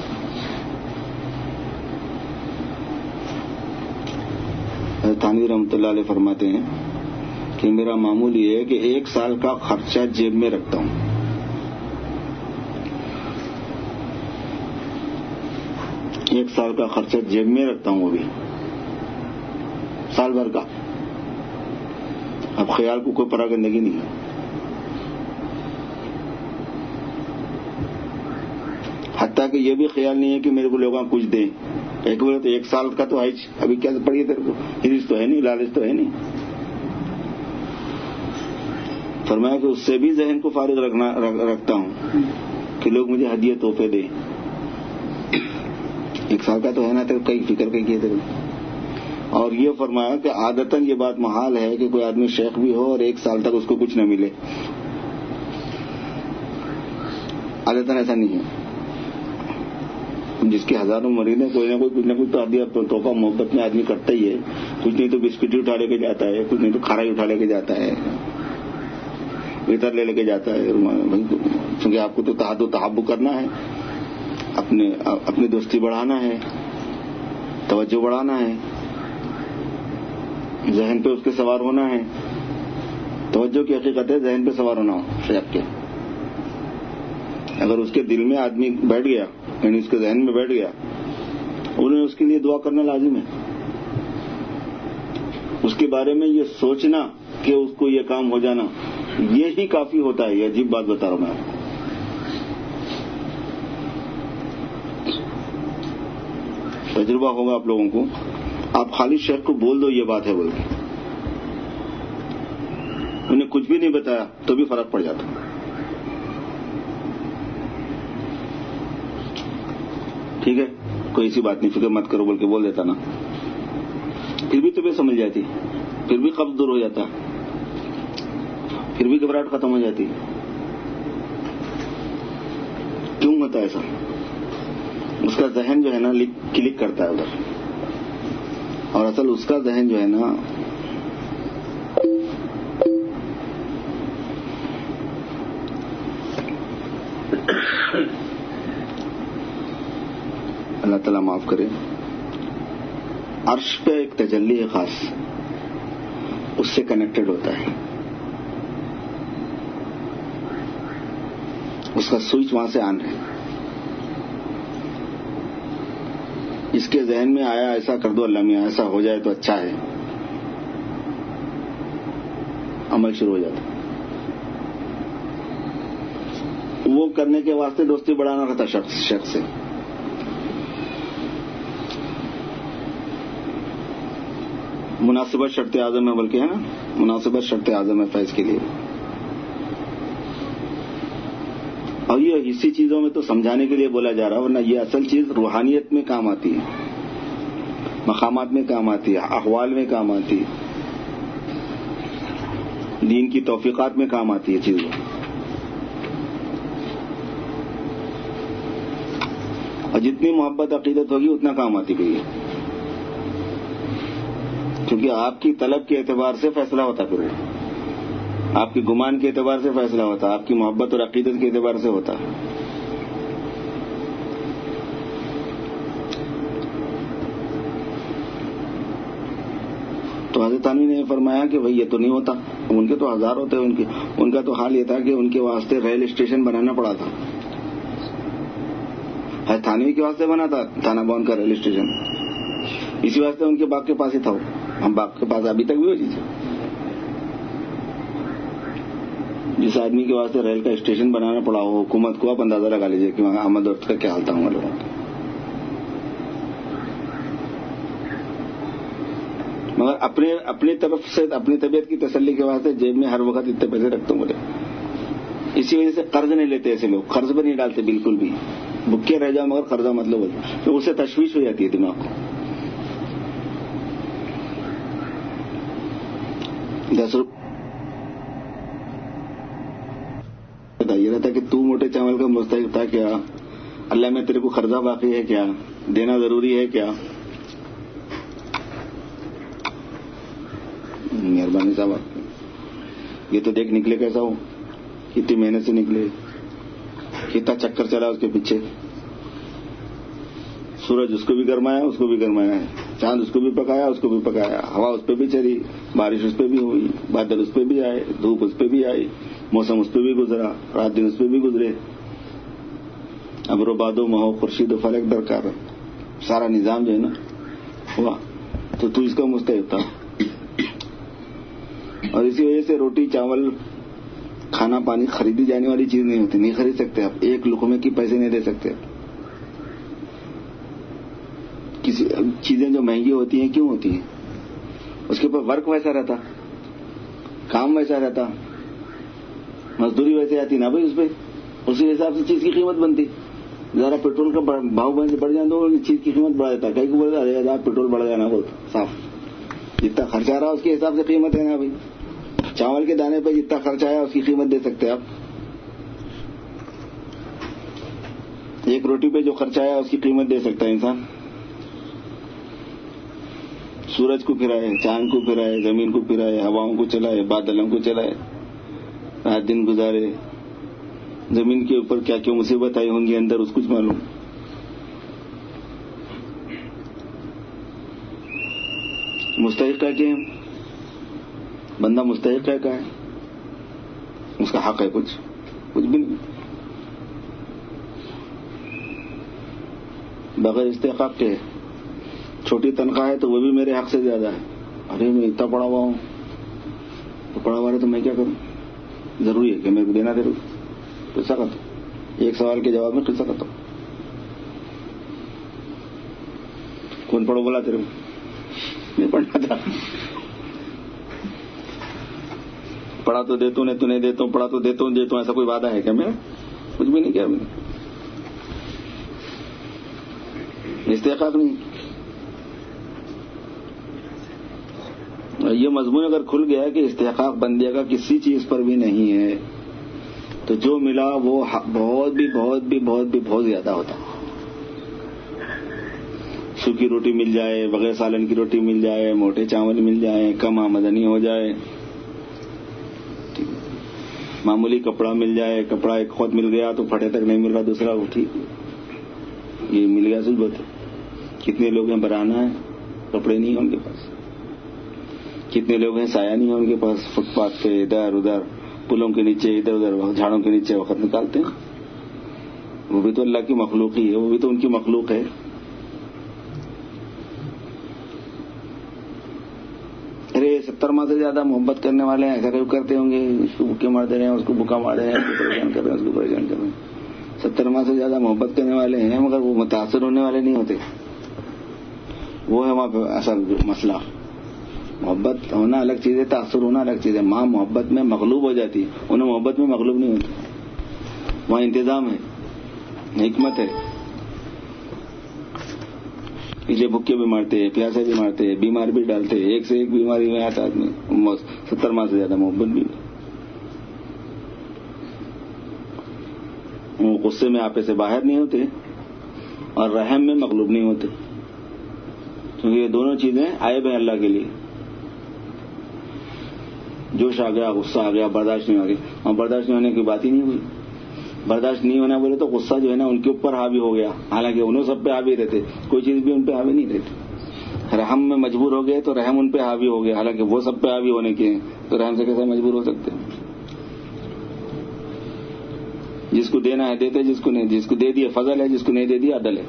تھانوی رحمۃ اللہ علیہ فرماتے ہیں کہ میرا معمول یہ ہے کہ ایک سال کا خرچہ جیب میں رکھتا ہوں. ایک سال کا خرچہ جیب میں رکھتا ہوں, وہ بھی سال بھر کا. اب خیال کو کوئی پراگندگی نہیں ہے. حتیٰ کہ یہ بھی خیال نہیں ہے کہ میرے کو لوگوں کچھ دیں. ایک بولے تو ایک سال کا تو ہے, ابھی کیا پڑی تیرے کو, ہرس تو ہے نہیں, لالچ تو ہے نہیں. فرمایا کہ اس سے بھی ذہن کو فارغ رکھنا رکھتا ہوں کہ لوگ مجھے ہدیے تحفے دیں. ایک سال کا تو ہے نا, تیرے کئی فکر کئی کیے تیرے. اور یہ فرمایا کہ عادتاً یہ بات محال ہے کہ کوئی آدمی شیخ بھی ہو اور ایک سال تک اس کو کچھ نہ ملے. عادتاً ایسا نہیں ہے. جس کے ہزاروں مریض ہیں, کوئی نہ کوئی کچھ نہ کچھ تو آدمی تحفہ محبت میں آدمی کرتا ہی ہے. کچھ نہیں تو بسکٹ اٹھا لے کے جاتا ہے, کچھ نہیں تو کھارائی اٹھا لے کے جاتا ہے, عطر لے لے کے جاتا ہے. کیونکہ آپ کو تو تحاد و تحب کرنا ہے, اپنے اپنی دوستی بڑھانا ہے, توجہ بڑھانا ہے, ذہن پہ اس کے سوار ہونا ہے. توجہ کی حقیقت ہے ذہن پہ سوار ہونا ہو شیخ کے. اگر اس کے دل میں آدمی بیٹھ گیا, یعنی اس کے ذہن میں بیٹھ گیا, انہیں اس کے لیے دعا کرنا لازم ہے. اس کے بارے میں یہ سوچنا کہ اس کو یہ کام ہو جانا, یہی کافی ہوتا ہے. یہ عجیب بات بتا رہا ہوں میں آپ کو. تجربہ ہوگا آپ لوگوں کو. آپ خالی شیخ کو بول دو یہ بات ہے بول کے, انہیں کچھ بھی نہیں بتایا تو بھی فرق پڑ جاتا. ٹھیک ہے, کوئی ایسی بات نہیں, فکر مت کرو بول کے بول دیتا نا, پھر بھی طبیعت سمجھ جاتی, پھر بھی قبض دور ہو جاتا, پھر بھی گھبراہٹ ختم ہو جاتی. کیوں ہوتا ہے ایسا؟ اس کا ذہن جو ہے نا کلک کرتا ہے ادھر, اور اصل اس کا ذہن جو ہے نا اللہ تعالیٰ معاف کرے. عرش پہ ایک تجلی ہے خاص, اس سے کنیکٹڈ ہوتا ہے. اس کا سوئچ وہاں سے آن ہے. اس کے ذہن میں آیا ایسا کر دو اللہ میاں, ایسا ہو جائے تو اچھا ہے, عمل شروع ہو جاتا. وہ کرنے کے واسطے دوستی بڑھانا رہتا شخص شخص سے. مناسبت شرط اعظم ہے, بلکہ ہے نا, مناسبت شرط اعظم ہے فیض کے لیے. اور یہ اسی چیزوں میں تو سمجھانے کے لیے بولا جا رہا ہے, ورنہ یہ اصل چیز روحانیت میں کام آتی ہے, مقامات میں کام آتی ہے, احوال میں کام آتی ہے, دین کی توفیقات میں کام آتی ہے چیزیں. اور جتنی محبت عقیدت ہوگی اتنا کام آتی گئی ہے, کیونکہ آپ کی طلب کے اعتبار سے فیصلہ ہوتا, پھر آپ کی گمان کے اعتبار سے فیصلہ ہوتا, آپ کی محبت اور عقیدت کے اعتبار سے ہوتا. تو حضرت تھانوی نے فرمایا کہ بھائی یہ تو نہیں ہوتا, ان کے تو ہزار ہوتے ہیں. ان کے ان کا تو حال یہ تھا کہ ان کے واسطے ریل اسٹیشن بنانا پڑا تھا. حضرت تھانوی کے واسطے بنا تھا تھانہ بون کا ریل اسٹیشن, اسی واسطے ان کے باغ کے پاس ہی تھا. ہم باغ کے پاس ابھی تک بھی ہو چیز. جس آدمی کے واسطے ریل کا اسٹیشن بنانا پڑا ہو حکومت کو, آپ اندازہ لگا لیجیے کہ وہاں احمد وقت کا کیا حال تھا ہوں لوگوں کا. مگر اپنے اپنی طرف سے اپنی طبیعت کی تسلی کے واسطے جیب میں ہر وقت اتنے پیسے رکھتا ہوں بولے. اسی وجہ سے قرض نہیں لیتے ایسے لوگ, قرض پر نہیں ڈالتے بالکل بھی. بکے رہ جاؤ مگر قرضہ مطلب بولتے, تو اس سے تشویش ہو جاتی ہے دماغ کو. دس روپے یہ رہتا کہ تو موٹے چاول کا مستحق تھا کیا, اللہ میں تیرے کو قرضہ باقی ہے کیا, دینا ضروری ہے کیا. مہربانی صاحب, یہ تو دیکھ نکلے کیسا ہو, کتنی محنت سے نکلے, کتنا چکر چلا اس کے پیچھے. سورج اس کو بھی گرمایا, اس کو بھی گرمایا ہے, چاند اس کو بھی پکایا, اس کو بھی پکایا, ہوا اس پہ بھی چلی, بارش اس پہ بھی ہوئی, بادل اس پہ بھی آئے, دھوپ اس پہ بھی آئی, موسم اس پہ بھی گزرا, رات دن اس پہ بھی گزرے. اب رو بادو مہو خورشید و فلک درکار, سارا نظام جو ہے نا ہوا, تو تو اس کا مستحق تھا. اور اسی وجہ سے روٹی چاول کھانا پانی خریدی جانے والی چیز نہیں ہوتی, نہیں خرید سکتے آپ. ایک لقمے کی پیسے نہیں دے سکتے. کسی چیزیں جو مہنگی ہوتی ہیں کیوں ہوتی ہیں, اس کے اوپر ورک ویسا رہتا, کام ویسا رہتا, مزدوری ویسے آتی نا بھائی, اس پہ اسی حساب سے چیز کی قیمت بنتی. ذرا پیٹرول کا بھاؤ بڑھ جائے تو چیز کی قیمت بڑھا دیتا. کہیں کو بولے ارے یار پیٹرول بڑھ گیا نا, بہت صاف, جتنا خرچہ رہا اس کے حساب سے قیمت ہے نا بھائی. چاول کے دانے پہ جتنا خرچہ آیا اس کی قیمت دے سکتے آپ. ایک روٹی پہ جو خرچہ آیا اس کی قیمت دے سکتا ہے انسان. سورج کو پھرائے, چاند کو پھرائے, زمین کو پھرائے, ہواؤں کو چلائے, بادلوں کو چلائے, رات دن گزارے, زمین کے اوپر کیا کیا مصیبت آئی ہوں گی اندر اس کچھ معلوم. مستحق ہے کہ بندہ مستحق ہے کیا ہے, اس کا حق ہے کچھ کچھ بھی نہیں. بغیر استحقاق کے چھوٹی تنخواہ ہے تو وہ بھی میرے حق سے زیادہ ہے. ارے میں اتنا پڑا ہوا ہوں, تو پڑا ہوا ہے تو میں کیا کروں, ضروری ہے کہ میرے کو دینا دے. قصہ کرتا ہوں, ایک سوال کے جواب میں قصہ کرتا ہوں. کون پڑھو بولا تیرے کو, نہیں پڑھنا تھا. پڑھا تو دیتا ہوں, نہیں تو نہیں دیتا ہوں, پڑھا تو دیتا ہوں دیتا ہوں, ایسا کوئی وعدہ ہے کیا میرا؟ کچھ بھی نہیں کیا میں نے. استحقاق نہیں. یہ مضمون اگر کھل گیا کہ استحقاق بندے کا کسی چیز پر بھی نہیں ہے, تو جو ملا وہ بہت بھی بہت بھی بہت بھی بہت زیادہ ہوتا. سوکھی روٹی مل جائے, بغیر سالن کی روٹی مل جائے, موٹے چاول مل جائیں, کم آمدنی ہو جائے, معمولی کپڑا مل جائے, کپڑا ایک خود مل گیا تو پھٹے تک نہیں مل رہا دوسرا, وہ ٹھیک. یہ مل گیا صحبت. کتنے لوگ ہیں برانا ہے, کپڑے نہیں ہیں ان کے پاس. کتنے لوگ ہیں سایہ نہیں ہے ان کے پاس, فٹ پاتھ پہ ادھر ادھر پلوں کے نیچے ادھر ادھر جھاڑوں کے نیچے وقت نکالتے ہیں. وہ بھی تو اللہ کی مخلوق ہی ہے, وہ بھی تو ان کی مخلوق ہے. ارے ستر ماہ سے زیادہ محبت کرنے والے ہیں, ایسا کرتے ہوں گے, اس کو بھوکے مار دے رہے ہیں, اس کو بھوکا مار دے رہے ہیں, اس کو پریشان کر رہے ہیں, اس کو پریشان کر رہے ہیں. ستر ماہ سے زیادہ محبت کرنے والے ہیں مگر وہ متاثر ہونے والے نہیں ہوتے. وہ ہے وہاں پہ اصل مسئلہ. محبت ہونا الگ چیز ہے, تاثر ہونا الگ چیز ہے. ماں محبت میں مغلوب ہو جاتی ہے, انہیں محبت میں مغلوب نہیں ہوتی. وہاں انتظام ہے, حکمت ہے. پیچھے بھوکے بھی مارتے, پیاسے بھی مارتے, بیمار بھی ڈالتے, ایک سے ایک بیماری میں آتا آدمی. ستر ماہ سے زیادہ محبت بھی. وہ غصے میں آپے سے باہر نہیں ہوتے اور رحم میں مغلوب نہیں ہوتے, کیونکہ یہ دونوں چیزیں عیب ہیں اللہ کے لیے. جوش آ گیا, غصہ آ گیا, برداشت نہیں آ گئی, اور برداشت نہیں ہونے کی بات ہی نہیں ہوئی. برداشت نہیں ہونا بولے تو غصہ جو ہے نا ان کے اوپر حاوی ہو گیا, حالانکہ انہوں سب پہ حاوی رہتے, کوئی چیز بھی ان پہ حاوی نہیں رہتی. رحم میں مجبور ہو گئے تو رحم ان پہ حاوی ہو گیا, حالانکہ وہ سب پہ حاوی ہونے کے ہیں, تو رحم سے کیسے مجبور ہو سکتے. جس کو دینا ہے دیتے, جس کو نہیں, جس کو دے دیا فضل ہے, جس کو نہیں دے دیا عدل ہے.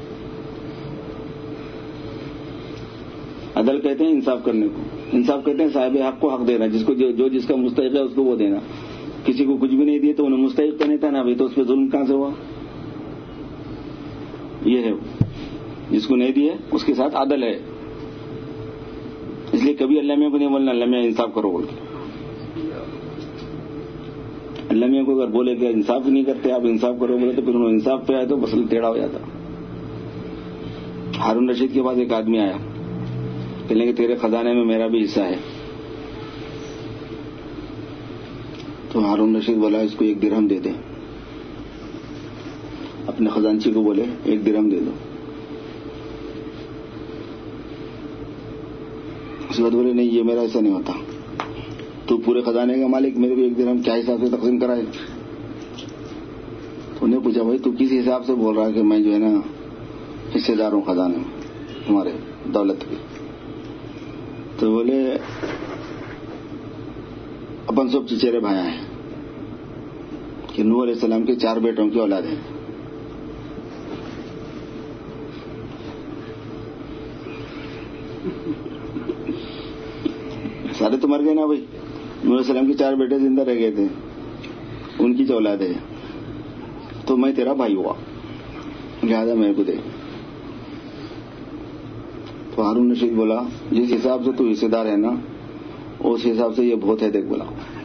عدل کہتے ہیں انصاف کرنے کو, انصاف کہتے ہیں صاحب حق کو حق دینا, جس کو جو جس کا مستحق ہے اس کو وہ دینا. کسی کو کچھ بھی نہیں دیے تو انہیں مستحق تو نہیں تھا نا بھائی, تو اس پہ ظلم کہاں سے ہوا. یہ ہے جس کو نہیں دیے اس کے ساتھ عدل ہے. اس لیے کبھی اللہ میاں کو نہیں بولنا اللہ میاں انصاف کرو بول کے. اللہ میاں کو اگر بولے کہ انصاف نہیں کرتے آپ, انصاف کرو بولے تو پھر انہوں انصاف پہ آئے تو مسئلہ ٹیڑھا ہو جاتا. ہارون رشید کے پاس ایک آدمی آیا, کہنے کہ تیرے خزانے میں میرا بھی حصہ ہے. تو ہارون رشید بولا اس کو ایک درہم دے دیں. اپنے خزانچی کو بولے ایک درہم دے دو. اس کے بعد بولے نہیں یہ میرا ایسا نہیں ہوتا, تو پورے خزانے کا مالک, میرے کو ایک درہم کیا حساب سے تقسیم کرائے. تو انہیں پوچھا بھائی تو کس حساب سے بول رہا ہے کہ میں جو ہے نا حصے دار ہوں خزانے میں ہمارے دولت کی. تو بولے اپن سب چچیرے بھائی ہیں کہ نوح علیہ السلام کے چار بیٹوں کی اولاد ہے. سارے تو مر گئے نا بھائی, نوح علیہ السلام کے چار بیٹے زندہ رہ گئے تھے, ان کی جو اولاد ہے, تو میں تیرا بھائی ہوا لہذا میرے کو دے. تو ہارون رشید بولا جس حساب سے تو حصے دار ہے نا اس حساب سے یہ بہت ہے, دیکھ بولا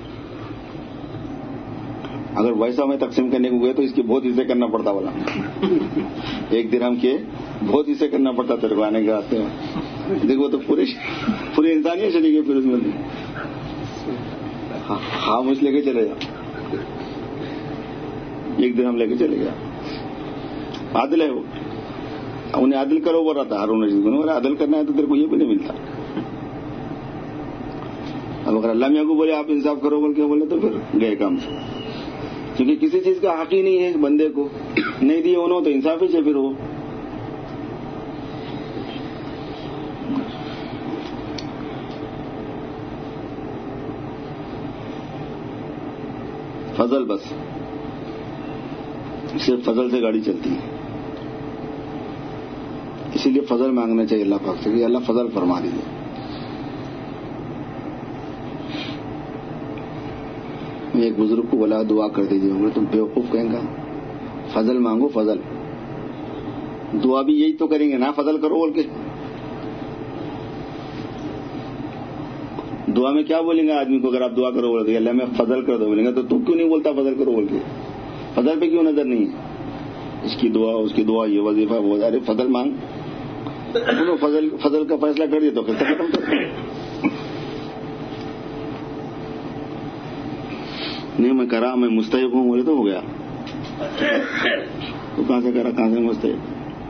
اگر ویسا میں تقسیم کرنے کو گئے تو اس کے بہت حصے کرنا پڑتا. بولا ایک درہم کے بہت حصے کرنا پڑتا تیرے کو آنے کے راستے میں. دیکھو تو پورے پورے انسانیت چلی گئی پھر اس میں. ہاں مجھ لے کے چلے جا, ایک درہم لے کے چلے گیا. عادل ہے وہ, انہیں عادل کرو بول رہا تھا ہارون رشید کو. عادل کرنا ہے تو تیرے کو یہ بھی نہیں ملتا. اب اگر اللہ میاں کو بولے آپ انصاف کرو بول کے بولے تو پھر گئے کام سے, کیونکہ کسی چیز کا حق ہی نہیں ہے بندے کو, نہیں دیے انہوں تو انصاف ہی سے پھر ہو. فضل, بس صرف فضل سے گاڑی چلتی ہے. اسی لیے فضل مانگنا چاہیے اللہ پاک سے کہ اللہ فضل فرما دیجیے. میں ایک بزرگ کو بولا دعا کر دیجیے, بولے تم بیوقوف کہیں گا, فضل مانگو فضل. دعا بھی یہی تو کریں گے نا فضل کرو بول کے. دعا میں کیا بولیں گے آدمی کو اگر آپ دعا کرو بولتے اللہ میں فضل کر دو بولیں گے, تو تو کیوں نہیں بولتا فضل کرو بول کے. فضل پہ کیوں نظر نہیں ہے, اس کی دعا اس کی دعا یہ وظیفہ وہ, ارے فضل مانگ. فضل فضل کا فیصلہ کر دیا تو پھر ختم کر. نہیں میں کرا, میں مستحق ہوں بولے تو ہو گیا. تو کہاں سے کرا, کہاں سے مستحق.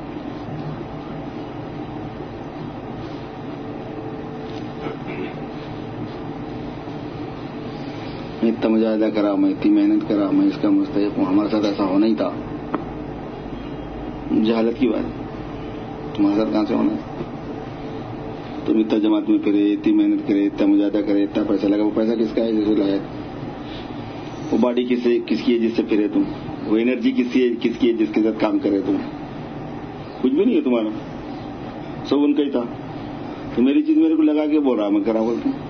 میں اتنا مجاہدہ کرا, میں اتنی محنت کرا, میں اس کا مستحق ہوں. ہمارے ساتھ ایسا ہونا ہی تھا. جہالت کی بات ہے. تمہارا ساتھ کہاں سے ہونا ہے؟ تم اتنا جماعت میں پھرے، اتنی محنت کرے، اتنا مجاہدہ کرے، اتنا پیسہ لگا. وہ پیسہ کس کا ہے جس کو لگایا؟ وہ باڈی کس سے کس کی ہے جس سے پھرے تم؟ وہ انرجی کس کی ہے کس کی ہے جس کے ساتھ کام کرے تم؟ کچھ بھی نہیں ہے تمہارا، سب ان کا ہی تھا. تو میری چیز میرے کو لگا کے بول رہا میں کرا بولتا ہوں.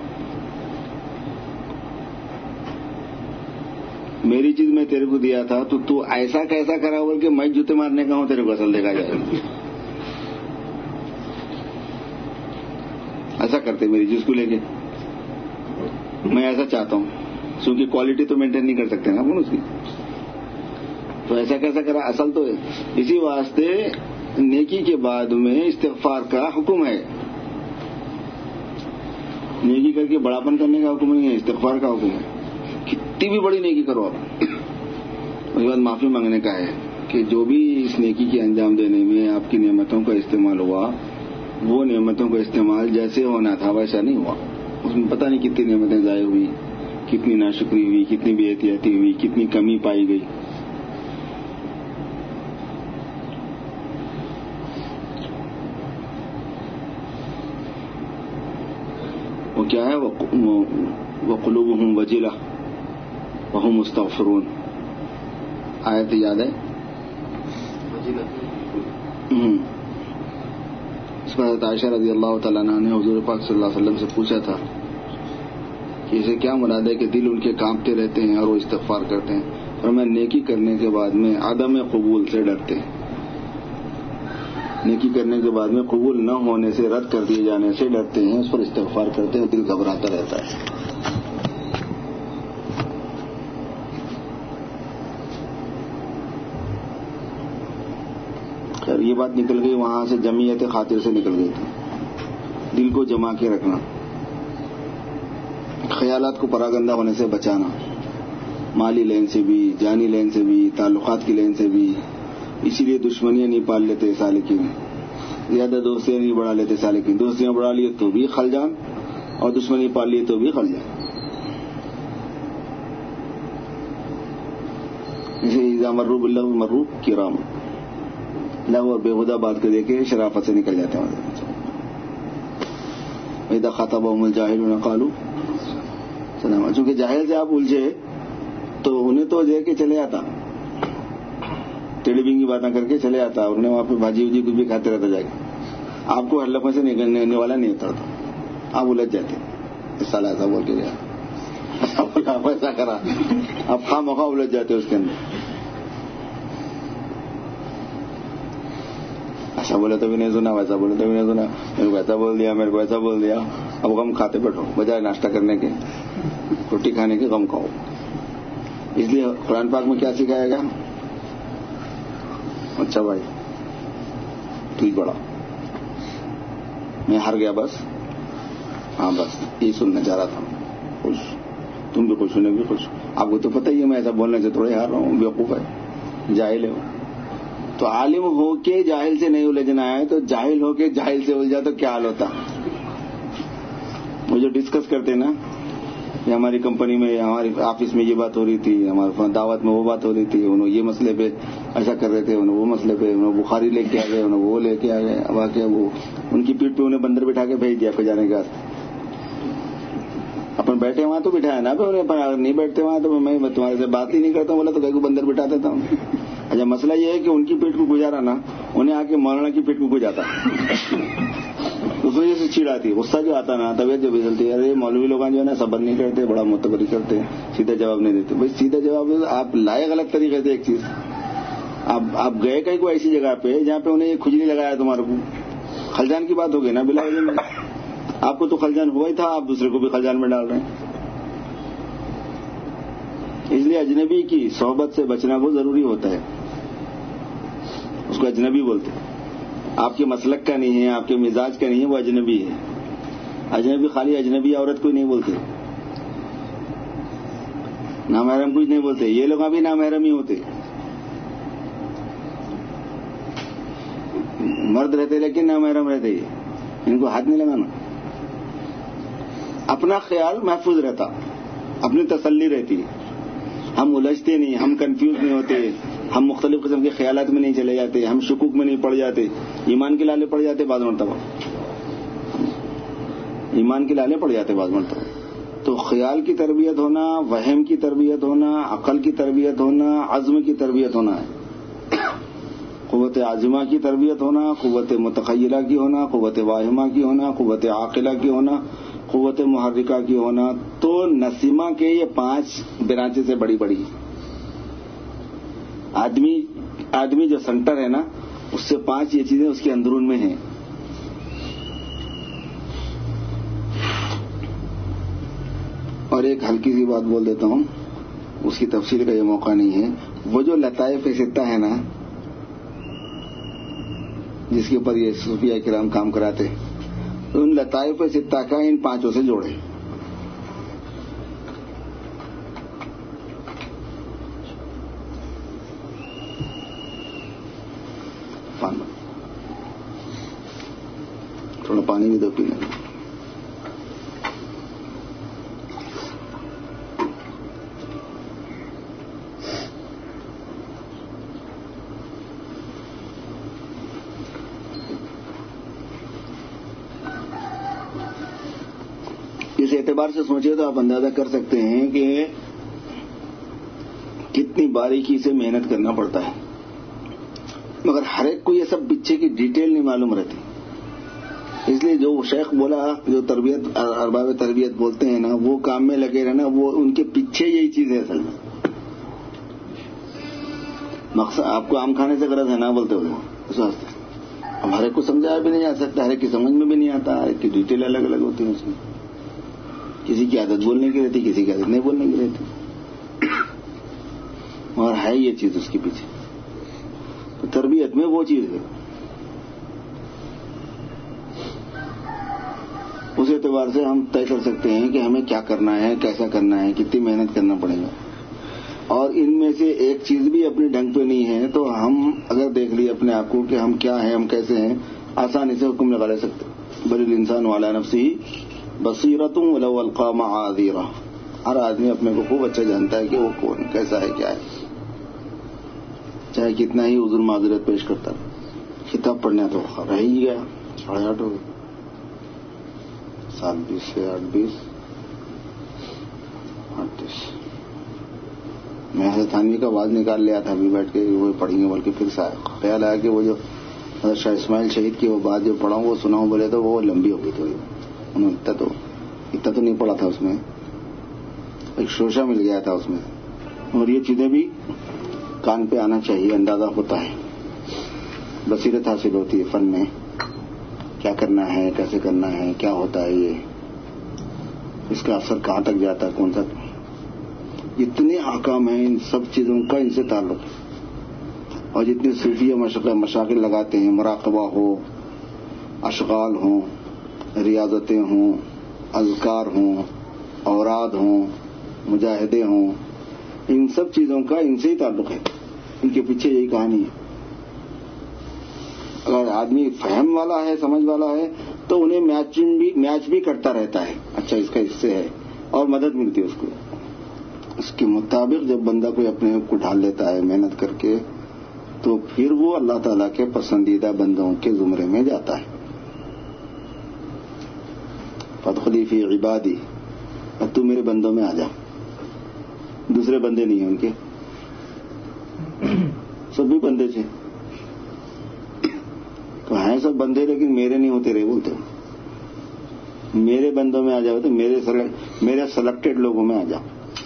میری چیز میں تیرے کو دیا تھا تو تو ایسا کیسا کرا بول کے میں جوتے مارنے کا ہوں تیرے کو اصل دیکھا جائے. ایسا کرتے میری چیز کو لے کے. میں ایسا چاہتا ہوں کیونکہ کوالٹی تو مینٹین نہیں کر سکتے نا اپن اس کی. تو ایسا کیسا کرا اصل تو ہے. اسی واسطے نیکی کے بعد میں استغفار کا حکم ہے. نیکی کر کے بڑاپن کرنے کا حکم نہیں ہے، استغفار کا حکم ہے. کتنی بھی بڑی نیکی کرو آپ، اس کے بعد معافی مانگنے کا ہے کہ جو بھی اس نیکی کے انجام دینے میں آپ کی نعمتوں کا استعمال ہوا، وہ نعمتوں کا استعمال جیسے ہونا تھا ویسا نہیں ہوا. اس میں پتہ نہیں کتنی نعمتیں ضائع ہوئی، کتنی ناشکری ہوئی، کتنی بے احتیاطی ہوئی، کتنی کمی پائی گئی. وہ کیا ہے؟ وَقُلُوبُهُمْ وَجِلَةٌ وَهُمْ مُسْتَغْفِرُونَ. آیت یاد ہے؟ اس پر حضرت عائشہ رضی اللہ تعالیٰ عنہ نے حضور پاک صلی اللہ علیہ وسلم سے پوچھا تھا کہ اسے کیا مراد ہے کہ دل ان کے کانپتے رہتے ہیں اور وہ استغفار کرتے ہیں، اور میں نیکی کرنے کے بعد میں عدم قبول سے ڈرتے ہیں. نیکی کرنے کے بعد میں قبول نہ ہونے سے، رد کر دیے جانے سے ڈرتے ہیں، اس پر استغفار کرتے ہیں، دل گھبراتا رہتا ہے. خیر یہ بات نکل گئی وہاں سے، جمعیت خاطر سے نکل گئی تھی. دل کو جما کے رکھنا، خیالات کو پراگندہ ہونے سے بچانا، مالی لین سے بھی، جانی لین سے بھی، تعلقات کی لین سے بھی. اسی لیے دشمنیاں نہیں پال لیتے سالکین، زیادہ دوستیاں نہیں بڑھا لیتے سالکین. دوستیاں بڑھا لیے تو بھی خلجان، اور دشمنی پال لیے تو بھی خلجان. اسے اذا مروا باللغو مروا کرام، لغو اور بےہودہ بات کو دیکھ کے شرافت سے نکل جاتے ہیں. اذا خاطبهم الجاهلون قالوا سلاما. چونکہ جاہل سے آپ الجھے تو انہیں تو دے کے چلے آتا، ٹیڑھی بینگی باتیں کر کے چلے آتا، اور انہیں وہاں پہ بھاجی وجی کچھ بھی کھاتے رہتا جا کے. آپ کو ہر لقمے سے نکلنے والا نہیں اترتا، آپ الجھ جاتے. اس سال ایسا بول کے گیا، آپ ایسا کرا، آپ خواہ مخواہ الجھ جاتے اس کے اندر. ایسا بولے تو بھی نہیں سنا، ویسا بولے تو بھی نہیں سنا، میرے کو ایسا بول دیا، میرے کو ایسا بول دیا. اب غم کھاتے بیٹھو بجائے ناشتہ کرنے کے، روٹی کھانے کے غم کھاؤ. اس لیے قرآن پاک میں کیا سکھایا گا؟ اچھا بھائی ٹھیک بڑا، میں ہار گیا بس، ہاں بس یہ سننا چاہ رہا تھا. خوش، تم بھی خوش ہونے بھی خوش. آپ کو تو پتہ ہی ہے میں ایسا بولنے سے تھوڑے ہار رہا ہوں، بیوقوف ہے، جاہل ہے. تو عالم ہو کے جاہل سے نہیں الجھنا ہے، تو جاہل ہو کے جاہل سے الجھا تو کیا حال ہوتا. وہ جو ڈسکس کرتے نا، یہ ہماری کمپنی میں، ہماری آفس میں یہ بات ہو رہی تھی، ہمارے دعوت میں وہ بات ہو رہی تھی، انہوں یہ مسئلے پہ ایسا کر رہے تھے، انہوں وہ مسئلے پہ، انہوں بخاری لے کے آ گئے، انہوں وہ لے کے آ گئے. اب آ کے وہ ان کی پیٹ پہ انہیں بندر بٹھا کے بھیج دیا پہ جانے کے واسطے. اپن بیٹھے وہاں تو بٹھایا نا پہ انہیں، نہیں بیٹھتے وہاں تو میں تمہارے سے بات ہی نہیں کرتا ہوں، بولا تو کہیں کو بندر بٹھا دیتا ہوں. اچھا مسئلہ یہ ہے کہ ان کی پیٹ کو گزارا نا، انہیں آ کے مولانا کی پیٹ کو گزاتا، اس وجہ سے چڑ آتی، غصہ جو آتا نا، طبیعت جو بدلتی ہے. ارے مولوی لوگ جو ہے نا صبر نہیں کرتے، بڑا معتبری کرتے ہیں، سیدھا جواب نہیں دیتے. بھائی سیدھا جواب آپ لائے غلط طریقے سے. ایک چیز آپ آپ گئے کہیں کو ایسی جگہ پہ جہاں پہ انہیں یہ کھجلی لگایا تمہارے کو، خلجان کی بات ہو گئی نا بلا وجہ میں. آپ کو تو خلجان ہوا ہی تھا، آپ دوسرے کو بھی خلجان میں ڈال رہے ہیں. اس لیے اجنبی کی صحبت سے بچنا بہت ضروری ہوتا ہے. اس کو اجنبی بولتے ہیں. آپ کے مسلک کا نہیں ہے، آپ کے مزاج کا نہیں ہے، وہ اجنبی ہے. اجنبی خالی اجنبی عورت کو ہی نہیں بولتے، نامحرم کچھ نہیں بولتے. یہ لوگ ابھی نامحرم ہی ہوتے، مرد رہتے لیکن نامحرم رہتے. ان کو ہاتھ نہیں لگانا. اپنا خیال محفوظ رہتا، اپنی تسلی رہتی، ہم الجھتے نہیں، ہم کنفیوز نہیں ہوتے. ہم مختلف قسم کے خیالات میں نہیں چلے جاتے, ہم شکوک میں نہیں پڑ جاتے, ایمان کے لالے پڑ جاتے بعض مرتبہ, ایمان کے لالے پڑ جاتے بعض مرتبہ. تو خیال کی تربیت ہونا, وہم کی تربیت ہونا, عقل کی تربیت ہونا, عزم کی تربیت ہونا ہے. قوت عازمہ کی تربیت ہونا, قوت متخیلہ کی ہونا, قوت واہمہ کی ہونا, قوت عاقلہ کی ہونا, قوت محرکہ کی ہونا. تو نسیمہ کے یہ پانچ برانچیں سے بڑی بڑی. آدمی آدمی جو سنٹر ہے نا, اس سے پانچ یہ چیزیں اس کے اندرون میں ہیں. اور ایک ہلکی سی بات بول دیتا ہوں, اس کی تفصیل کا یہ موقع نہیں ہے. وہ جو لطائف ستہ ہے نا, جس کے اوپر یہ صوفیہ کرام کام کراتے, ان لطائف ستہ کا ان پانچوں سے جوڑے. تھوڑا پانی بھی دو پینے. اس اعتبار سے سوچے تو آپ اندازہ کر سکتے ہیں کہ کتنی باریکی سے محنت کرنا پڑتا ہے, مگر ہر ایک کو یہ سب بچے کی ڈیٹیل نہیں معلوم رہتی. اس لیے جو شیخ بولا, جو تربیت ارباب تربیت بولتے ہیں نا, وہ کام میں لگے رہنا, وہ ان کے پیچھے یہی چیز ہے اصل میں. مقصد آپ کو آم کھانے سے غرض ہے نا بولتے ہوئے, اس واسطے اب ہر ایک کو سمجھایا بھی نہیں جا سکتا, ہر ایک کی سمجھ میں بھی نہیں آتا, ہر ایک کی ڈیٹیل الگ الگ ہوتی ہے اس میں. کسی کی عادت بولنے کی رہتی, کسی کی عادت نہیں بولنے کی رہتی, اور ہے یہ چیز اس کے پیچھے. تو تربیت میں وہ چیز ہے. اس اعتبار سے ہم طے کر سکتے ہیں کہ ہمیں کیا کرنا ہے, کیسا کرنا ہے, کتنی محنت کرنا پڑے گا. اور ان میں سے ایک چیز بھی اپنے ڈھنگ پہ نہیں ہے تو ہم اگر دیکھ لیے اپنے آپ کو کہ ہم کیا ہیں, ہم کیسے ہیں, آسانی سے حکم لگا لے سکتے. بل الانسان علی نفسہ بصیرۃ ولو القی معاذیرہ. ہر آدمی اپنے کو خوب اچھا جانتا ہے کہ وہ کون, کیسا ہے, کیا ہے, چاہے کتنا ہی عذر معذرت پیش کرتا ہے. کتاب پڑھنا تو رہ ہی گیا, ساڑھے آٹھ ہو گئے, سات بیس سے آٹھ بیس اڑتیس. میں حضرت تھانوی کا آواز نکال لیا تھا ابھی بیٹھ کے, وہ پڑھیں گے, بلکہ پھر خیال آیا کہ وہ جو حضرت شاہ اسماعیل شہید کی وہ بات جو پڑھا ہوں وہ سناؤں, بولے تو وہ لمبی ہو گئی تھی. انہوں اتنا تو اتنا تو نہیں پڑھا تھا, اس میں ایک شوشہ مل گیا تھا اس میں. اور یہ چیزیں بھی کان پہ آنا چاہیے, اندازہ ہوتا ہے, بصیرت حاصل ہوتی ہے فن میں, کیا کرنا ہے, کیسے کرنا ہے, کیا ہوتا ہے, یہ اس کا اثر کہاں تک جاتا ہے, کون سا. جتنے احکام ہیں ان سب چیزوں کا ان سے تعلق ہے. اور جتنے صوفیہ مشاغل لگاتے ہیں, مراقبہ ہو, اشغال ہوں, ریاضتیں ہوں, اذکار ہوں, اوراد ہوں, مجاہدے ہوں, ان سب چیزوں کا ان سے ہی تعلق ہے. ان کے پیچھے یہی کہانی ہے. اگر آدمی فہم والا ہے, سمجھ والا ہے, تو انہیں میچنگ بھی میچ بھی کرتا رہتا ہے. اچھا اس کا اس سے ہے, اور مدد ملتی ہے اس کو. اس کے مطابق جب بندہ کوئی اپنے آپ کو ڈھال لیتا ہے محنت کر کے, تو پھر وہ اللہ تعالیٰ کے پسندیدہ بندوں کے زمرے میں جاتا ہے. فادخلی فی عبادی, اب تو میرے بندوں میں آ جا. دوسرے بندے نہیں ہیں ان کے, سب بھی بندے تھے. تو ہیں سب بندے, لیکن میرے نہیں ہوتے رہے بولتے. میرے بندوں میں آ جاؤ تو میرے میرے سلیکٹڈ لوگوں میں آ جاؤ.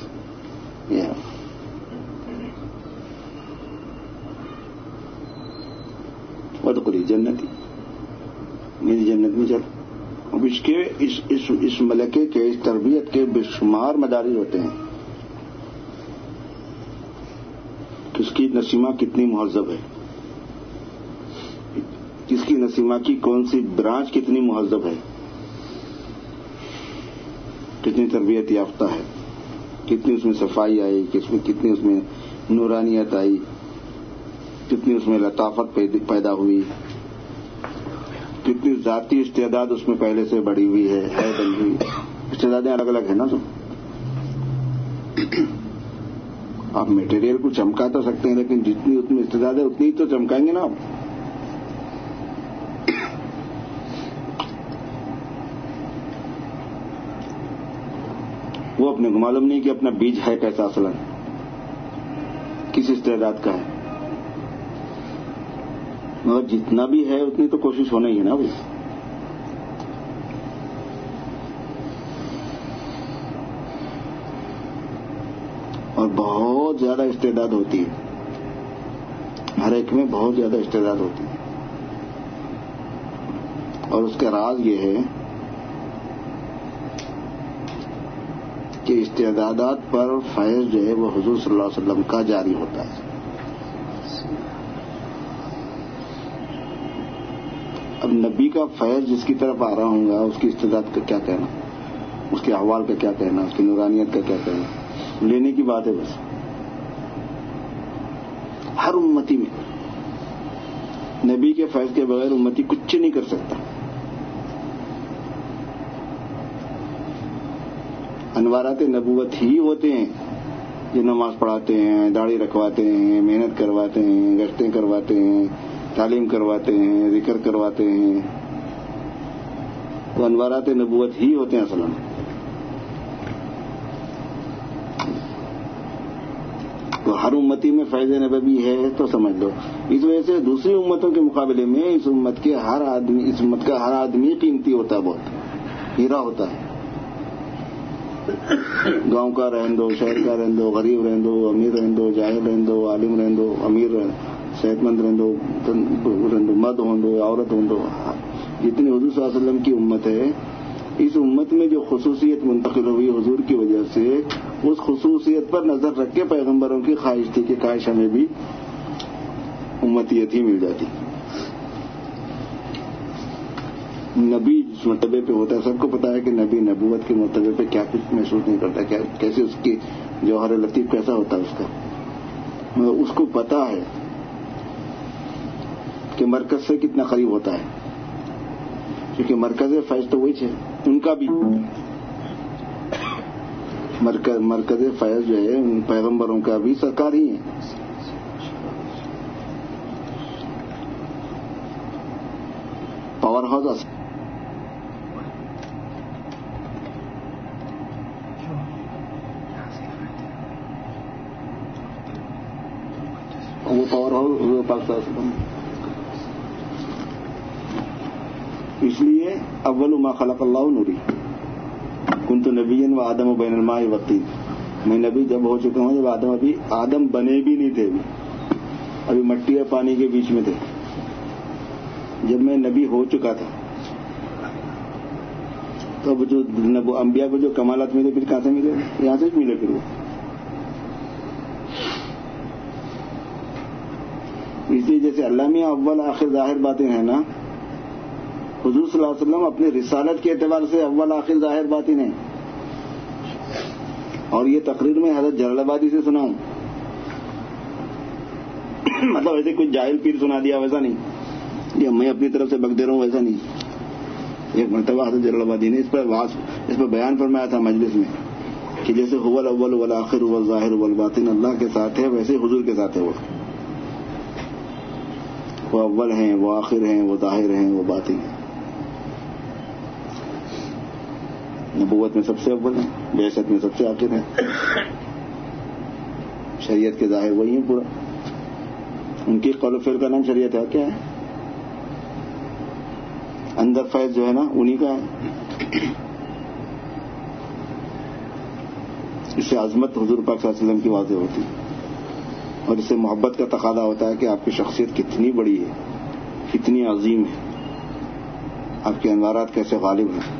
وادخلی جنتی, میری جنت میں چلو. اب اس کے اس, اس, اس ملکے کے اس تربیت کے بے شمار مدارج ہوتے ہیں. کس کی نسیمہ کتنی مہذب ہے, کس کی نسیمہ کی کون سی برانچ کتنی مہذب ہے, کتنی تربیت یافتہ ہے, کتنی اس میں صفائی آئی, کس میں کتنی اس میں نورانیت آئی, کتنی اس میں لطافت پیدا ہوئی, کتنی ذاتی استعداد اس میں پہلے سے بڑھی ہوئی ہے, ہے بنی ہوئی. استعدادیں الگ الگ ہیں نا. تو آپ میٹیریل کو چمکا تو سکتے ہیں، لیکن جتنی اتنی استعداد ہے اتنی تو چمکائیں گے نا آپ. وہ اپنے کو معلوم نہیں کہ اپنا بیج ہے کیسا، اصلاً کس استعداد کا ہے، مگر جتنا بھی ہے اتنی تو کوشش ہونا ہی ہے نا بھائی. اور بہت زیادہ استعداد ہوتی ہے، ہر ایک میں بہت زیادہ استعداد ہوتی ہے، اور اس کا راز یہ ہے کہ استعدادات پر فیض جو ہے وہ حضور صلی اللہ علیہ وسلم کا جاری ہوتا ہے. اب نبی کا فیض جس کی طرف آ رہا ہوں گا اس کی استعداد کا کیا کہنا، اس کے احوال کا کیا کہنا، اس کی نورانیت کا کیا کہنا، لینے کی بات ہے بس. ہر امتی میں نبی کے فیض کے بغیر امتی کچھ نہیں کر سکتا. انوارات نبوت ہی ہوتے ہیں جو نماز پڑھاتے ہیں، داڑھی رکھواتے ہیں، محنت کرواتے ہیں، گشتیں کرواتے ہیں، تعلیم کرواتے ہیں، ذکر کرواتے ہیں. تو انوارات نبوت ہی ہوتے ہیں اصل میں. تو ہر امتی میں فیض نبوی ہے تو سمجھ لو. اس وجہ سے دوسری امتوں کے مقابلے میں اس امت کے ہر آدمی اس امت کا ہر آدمی قیمتی ہوتا ہے، بہت ہیرا ہوتا ہے. گاؤں کا رہن دو، شہر کا رہن دو، غریب رہن دو، امیر رہن دو، جاہل رہن دو، عالم رہن دو، امیر صحت مند رہن دو، رہن دو، مرد ہوں دو، عورت ہوں دو، جتنی حضور صلی اللہ علیہ وسلم کی امت ہے، اس امت میں جو خصوصیت منتقل ہوئی حضور کی وجہ سے، اس خصوصیت پر نظر رکھ کے پیغمبروں کی خواہش تھی کہ کاش ہمیں بھی امتیت ہی مل جاتی. نبی جس مرتبے پہ ہوتا ہے سب کو پتا ہے کہ نبی نبوت کے مرتبے پہ کیا کچھ محسوس نہیں کرتا، کیا کیسے اس کی جوہر لطیف کیسا ہوتا ہے اس کا. اس کو پتا ہے کہ مرکز سے کتنا قریب ہوتا ہے، کیونکہ مرکز فیض تو وہی ہے ان کا بھی. مرکز مرکز فیض جو ہے ان پیغمبروں کا بھی سرکار ہی ہے. پاور ہاؤس وہ پاور ہاؤس پاکستان. اس لیے اول ما خلق اللہ نوری کنت نبی و آدم و بین الماء والطین. میں نبی جب ہو چکا ہوں جب آدم ابھی آدم بنے بھی نہیں تھے، ابھی ابھی مٹی اور پانی کے بیچ میں تھے. جب میں نبی ہو چکا تھا تو اب جو انبیاء کو جو کمالات ملے پھر کہاں سے ملے؟ یہاں سے ملے. پھر وہ اس لیے جیسے اللہ میں اول آخر ظاہر باطن ہے نا، حضور صلی اللہ علیہ وسلم اپنے رسالت کے اعتبار سے اول آخر ظاہر باطن ہے. اور یہ تقریر میں حضرت جلال آبادی سے سنا ہوں، مطلب ایسے کوئی جاہل پیر سنا دیا ویسا نہیں، یا میں اپنی طرف سے بک دے رہا ہوں ویسا نہیں. ایک مرتبہ حضرت جلال آبادی نے اس پر واضح اس پر بیان فرمایا تھا مجلس میں کہ جیسے هو الاول والآخر والظاہر والباطن اللہ کے ساتھ ہے، ویسے حضور کے ساتھ ہے. وہ وہ اول ہیں، وہ آخر ہیں، وہ ظاہر ہیں، وہ باطن ہیں. نبوت میں سب سے اول ہیں، بعثت میں سب سے آخر ہیں، شریعت کے ظاہر وہی ہیں پورا. ان کی قول و فعل کا نام شریعت ہے. کیا ہے؟ اندر فیض جو ہے نا انہی کا ہے. اس سے عظمت حضور پاک صلی اللہ علیہ وسلم کی واضح ہوتی ہے، اور اس سے محبت کا تقاضا ہوتا ہے کہ آپ کی شخصیت کتنی بڑی ہے، کتنی عظیم ہے، آپ کے انوارات کیسے غالب ہیں.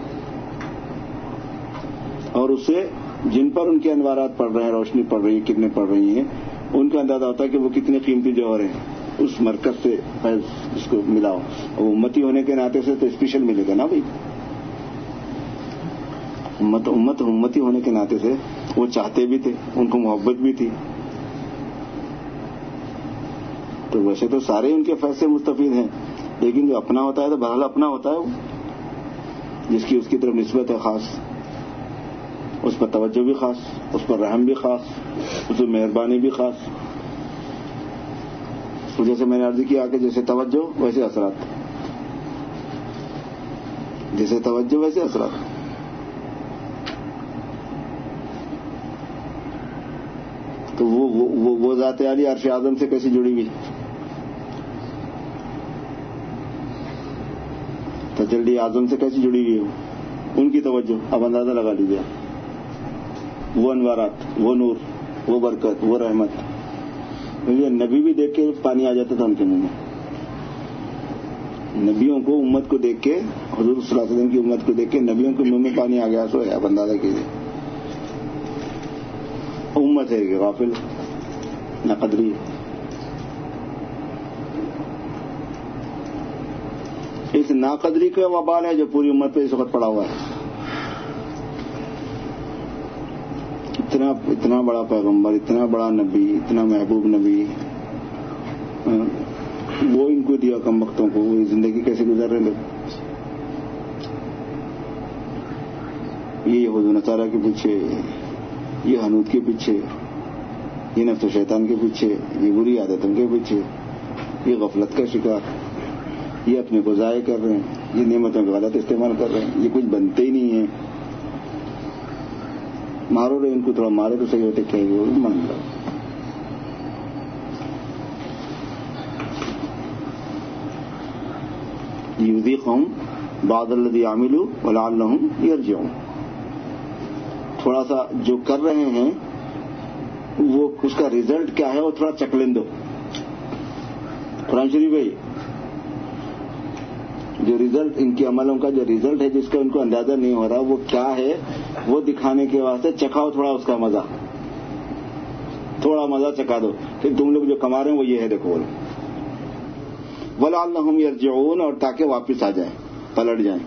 اور اس سے جن پر ان کے انوارات پڑ رہے ہیں، روشنی پڑ رہی ہے، کتنے پڑ رہی ہیں، ان کا اندازہ ہوتا ہے کہ وہ کتنے قیمتی جوہر ہیں. اس مرکز سے فیض اس کو ملا ہو، اور امتی ہونے کے ناطے سے تو اسپیشل ملے گا نا بھائی. امت امت امتی ہونے کے ناطے سے وہ چاہتے بھی تھے، ان کو محبت بھی تھی. تو ویسے تو سارے ان کے فیض سے مستفید ہیں، لیکن جو اپنا ہوتا ہے تو بہرحال اپنا ہوتا ہے، وہ جس کی اس کی طرف نسبت ہے خاص. اس پر توجہ بھی خاص، اس پر رحم بھی خاص، اس پر مہربانی بھی خاص. جیسے میں نے عرض کیا کہ جیسے توجہ ویسے اثرات، جیسے توجہ ویسے اثرات. تو وہ وہ وہ ذات عالی عرش اعظم سے کیسے جڑی ہوئی؟ تجلی اعظم سے کیسے جڑی ہوئی ہو؟ ان کی توجہ اب اندازہ لگا لیجیے. وہ انوارات، وہ نور، وہ برکت، وہ رحمت. نبی بھی دیکھ کے پانی آ جاتا تھا ان کے منہ میں. نبیوں کو امت کو دیکھ کے، حضور صلی اللہ علیہ وسلم کی امت کو دیکھ کے نبیوں کے منہ میں پانی آ گیا. سو ہے اب اندازہ کیجیے. امت ہے کہ غافل نہ قدری. اس ناقدری کا وبال ہے جو پوری امت پہ اس وقت پڑا ہوا ہے. اتنا اتنا بڑا پیغمبر، اتنا بڑا نبی، اتنا محبوب نبی، وہ ان کو دیا کم وقتوں کو. وہ زندگی کیسے گزر رہے لوگ؟ یہ یہود و نصارہ کے پیچھے، یہ حنوت کے پیچھے، یہ نفس و شیطان کے پیچھے، یہ بری عادتوں کے پیچھے، یہ غفلت کا شکار، یہ اپنے کو ضائع کر رہے ہیں، یہ نعمتوں کا غلط استعمال کر رہے ہیں. یہ کچھ بنتے ہی نہیں ہیں. مارو رہے ان کو، تھوڑا مارے تو صحیح ہوتے. کیا وہ مان لو. یذیقہم بعض الذی عملوا ولعلہم یرجعون. تھوڑا سا جو کر رہے ہیں وہ اس کا ریزلٹ کیا ہے وہ تھوڑا چک لیں دو. قرآن شریف ہے جو ریزلٹ ان کے عملوں کا جو ریزلٹ ہے جس کا ان کو اندازہ نہیں ہو رہا وہ کیا ہے، وہ دکھانے کے واسطے چکھاؤ تھوڑا اس کا مزہ، تھوڑا مزہ چکھا دو کہ تم لوگ جو کما رہے ہیں وہ یہ ہے دیکھو. وَلَعَلَّهُمْ يَرْجِعُونَ، اور تاکہ واپس آ جائیں، پلٹ جائیں.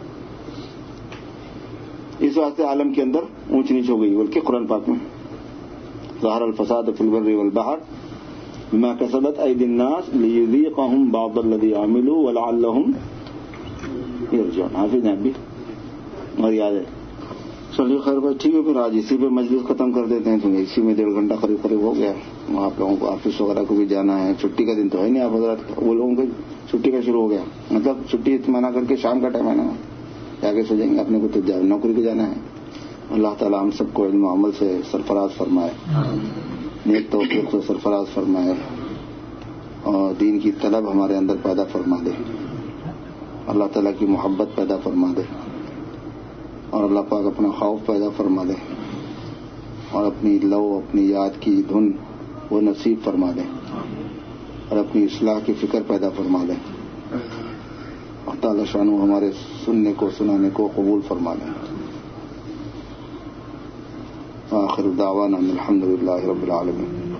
اس واسطے عالم کے اندر اونچ نیچ ہو گئی. بلکہ قرآن پاک میں ظہر الفساد فی البر والبحر بما کسبت ایدی الناس لیذیقہم بعض الذی عملوا ولعلہم یرجعون. حافظ ہیں بھی اور یاد ہے. چلیے خیر بھائی ٹھیک ہے. پھر آج اسی پہ مجلس ختم کر دیتے ہیں. تو اسی میں ڈیڑھ گھنٹہ قریب قریب ہو گیا. آپ لوگوں کو آفس وغیرہ کو بھی جانا ہے. چھٹی کا دن تو ہے نہیں. آپ حضرات وہ لوگوں کو چھٹی کا شروع ہو گیا، مطلب چھٹی منع کر کے شام کا ٹائم ہے نا، آگے سو جائیں گے. اپنے کو تو نوکری کو جانا ہے. اللہ تعالیٰ ہم سب کو علم و عمل سے سرفراز فرمائے، نیک توفیق سے سرفراز فرمائے، اور دین کی طلب ہمارے اندر پیدا فرما دے. اللہ تعالیٰ کی محبت پیدا فرما دے، اور اللہ پاک اپنا خوف پیدا فرما دے، اور اپنی لو اپنی یاد کی دھن وہ نصیب فرما دے، اور اپنی اصلاح کی فکر پیدا فرما دے. اللہ تعالیٰ شانو ہمارے سننے کو سنانے کو قبول فرما دے. آخر دعوانا الحمد للہ رب العالمین.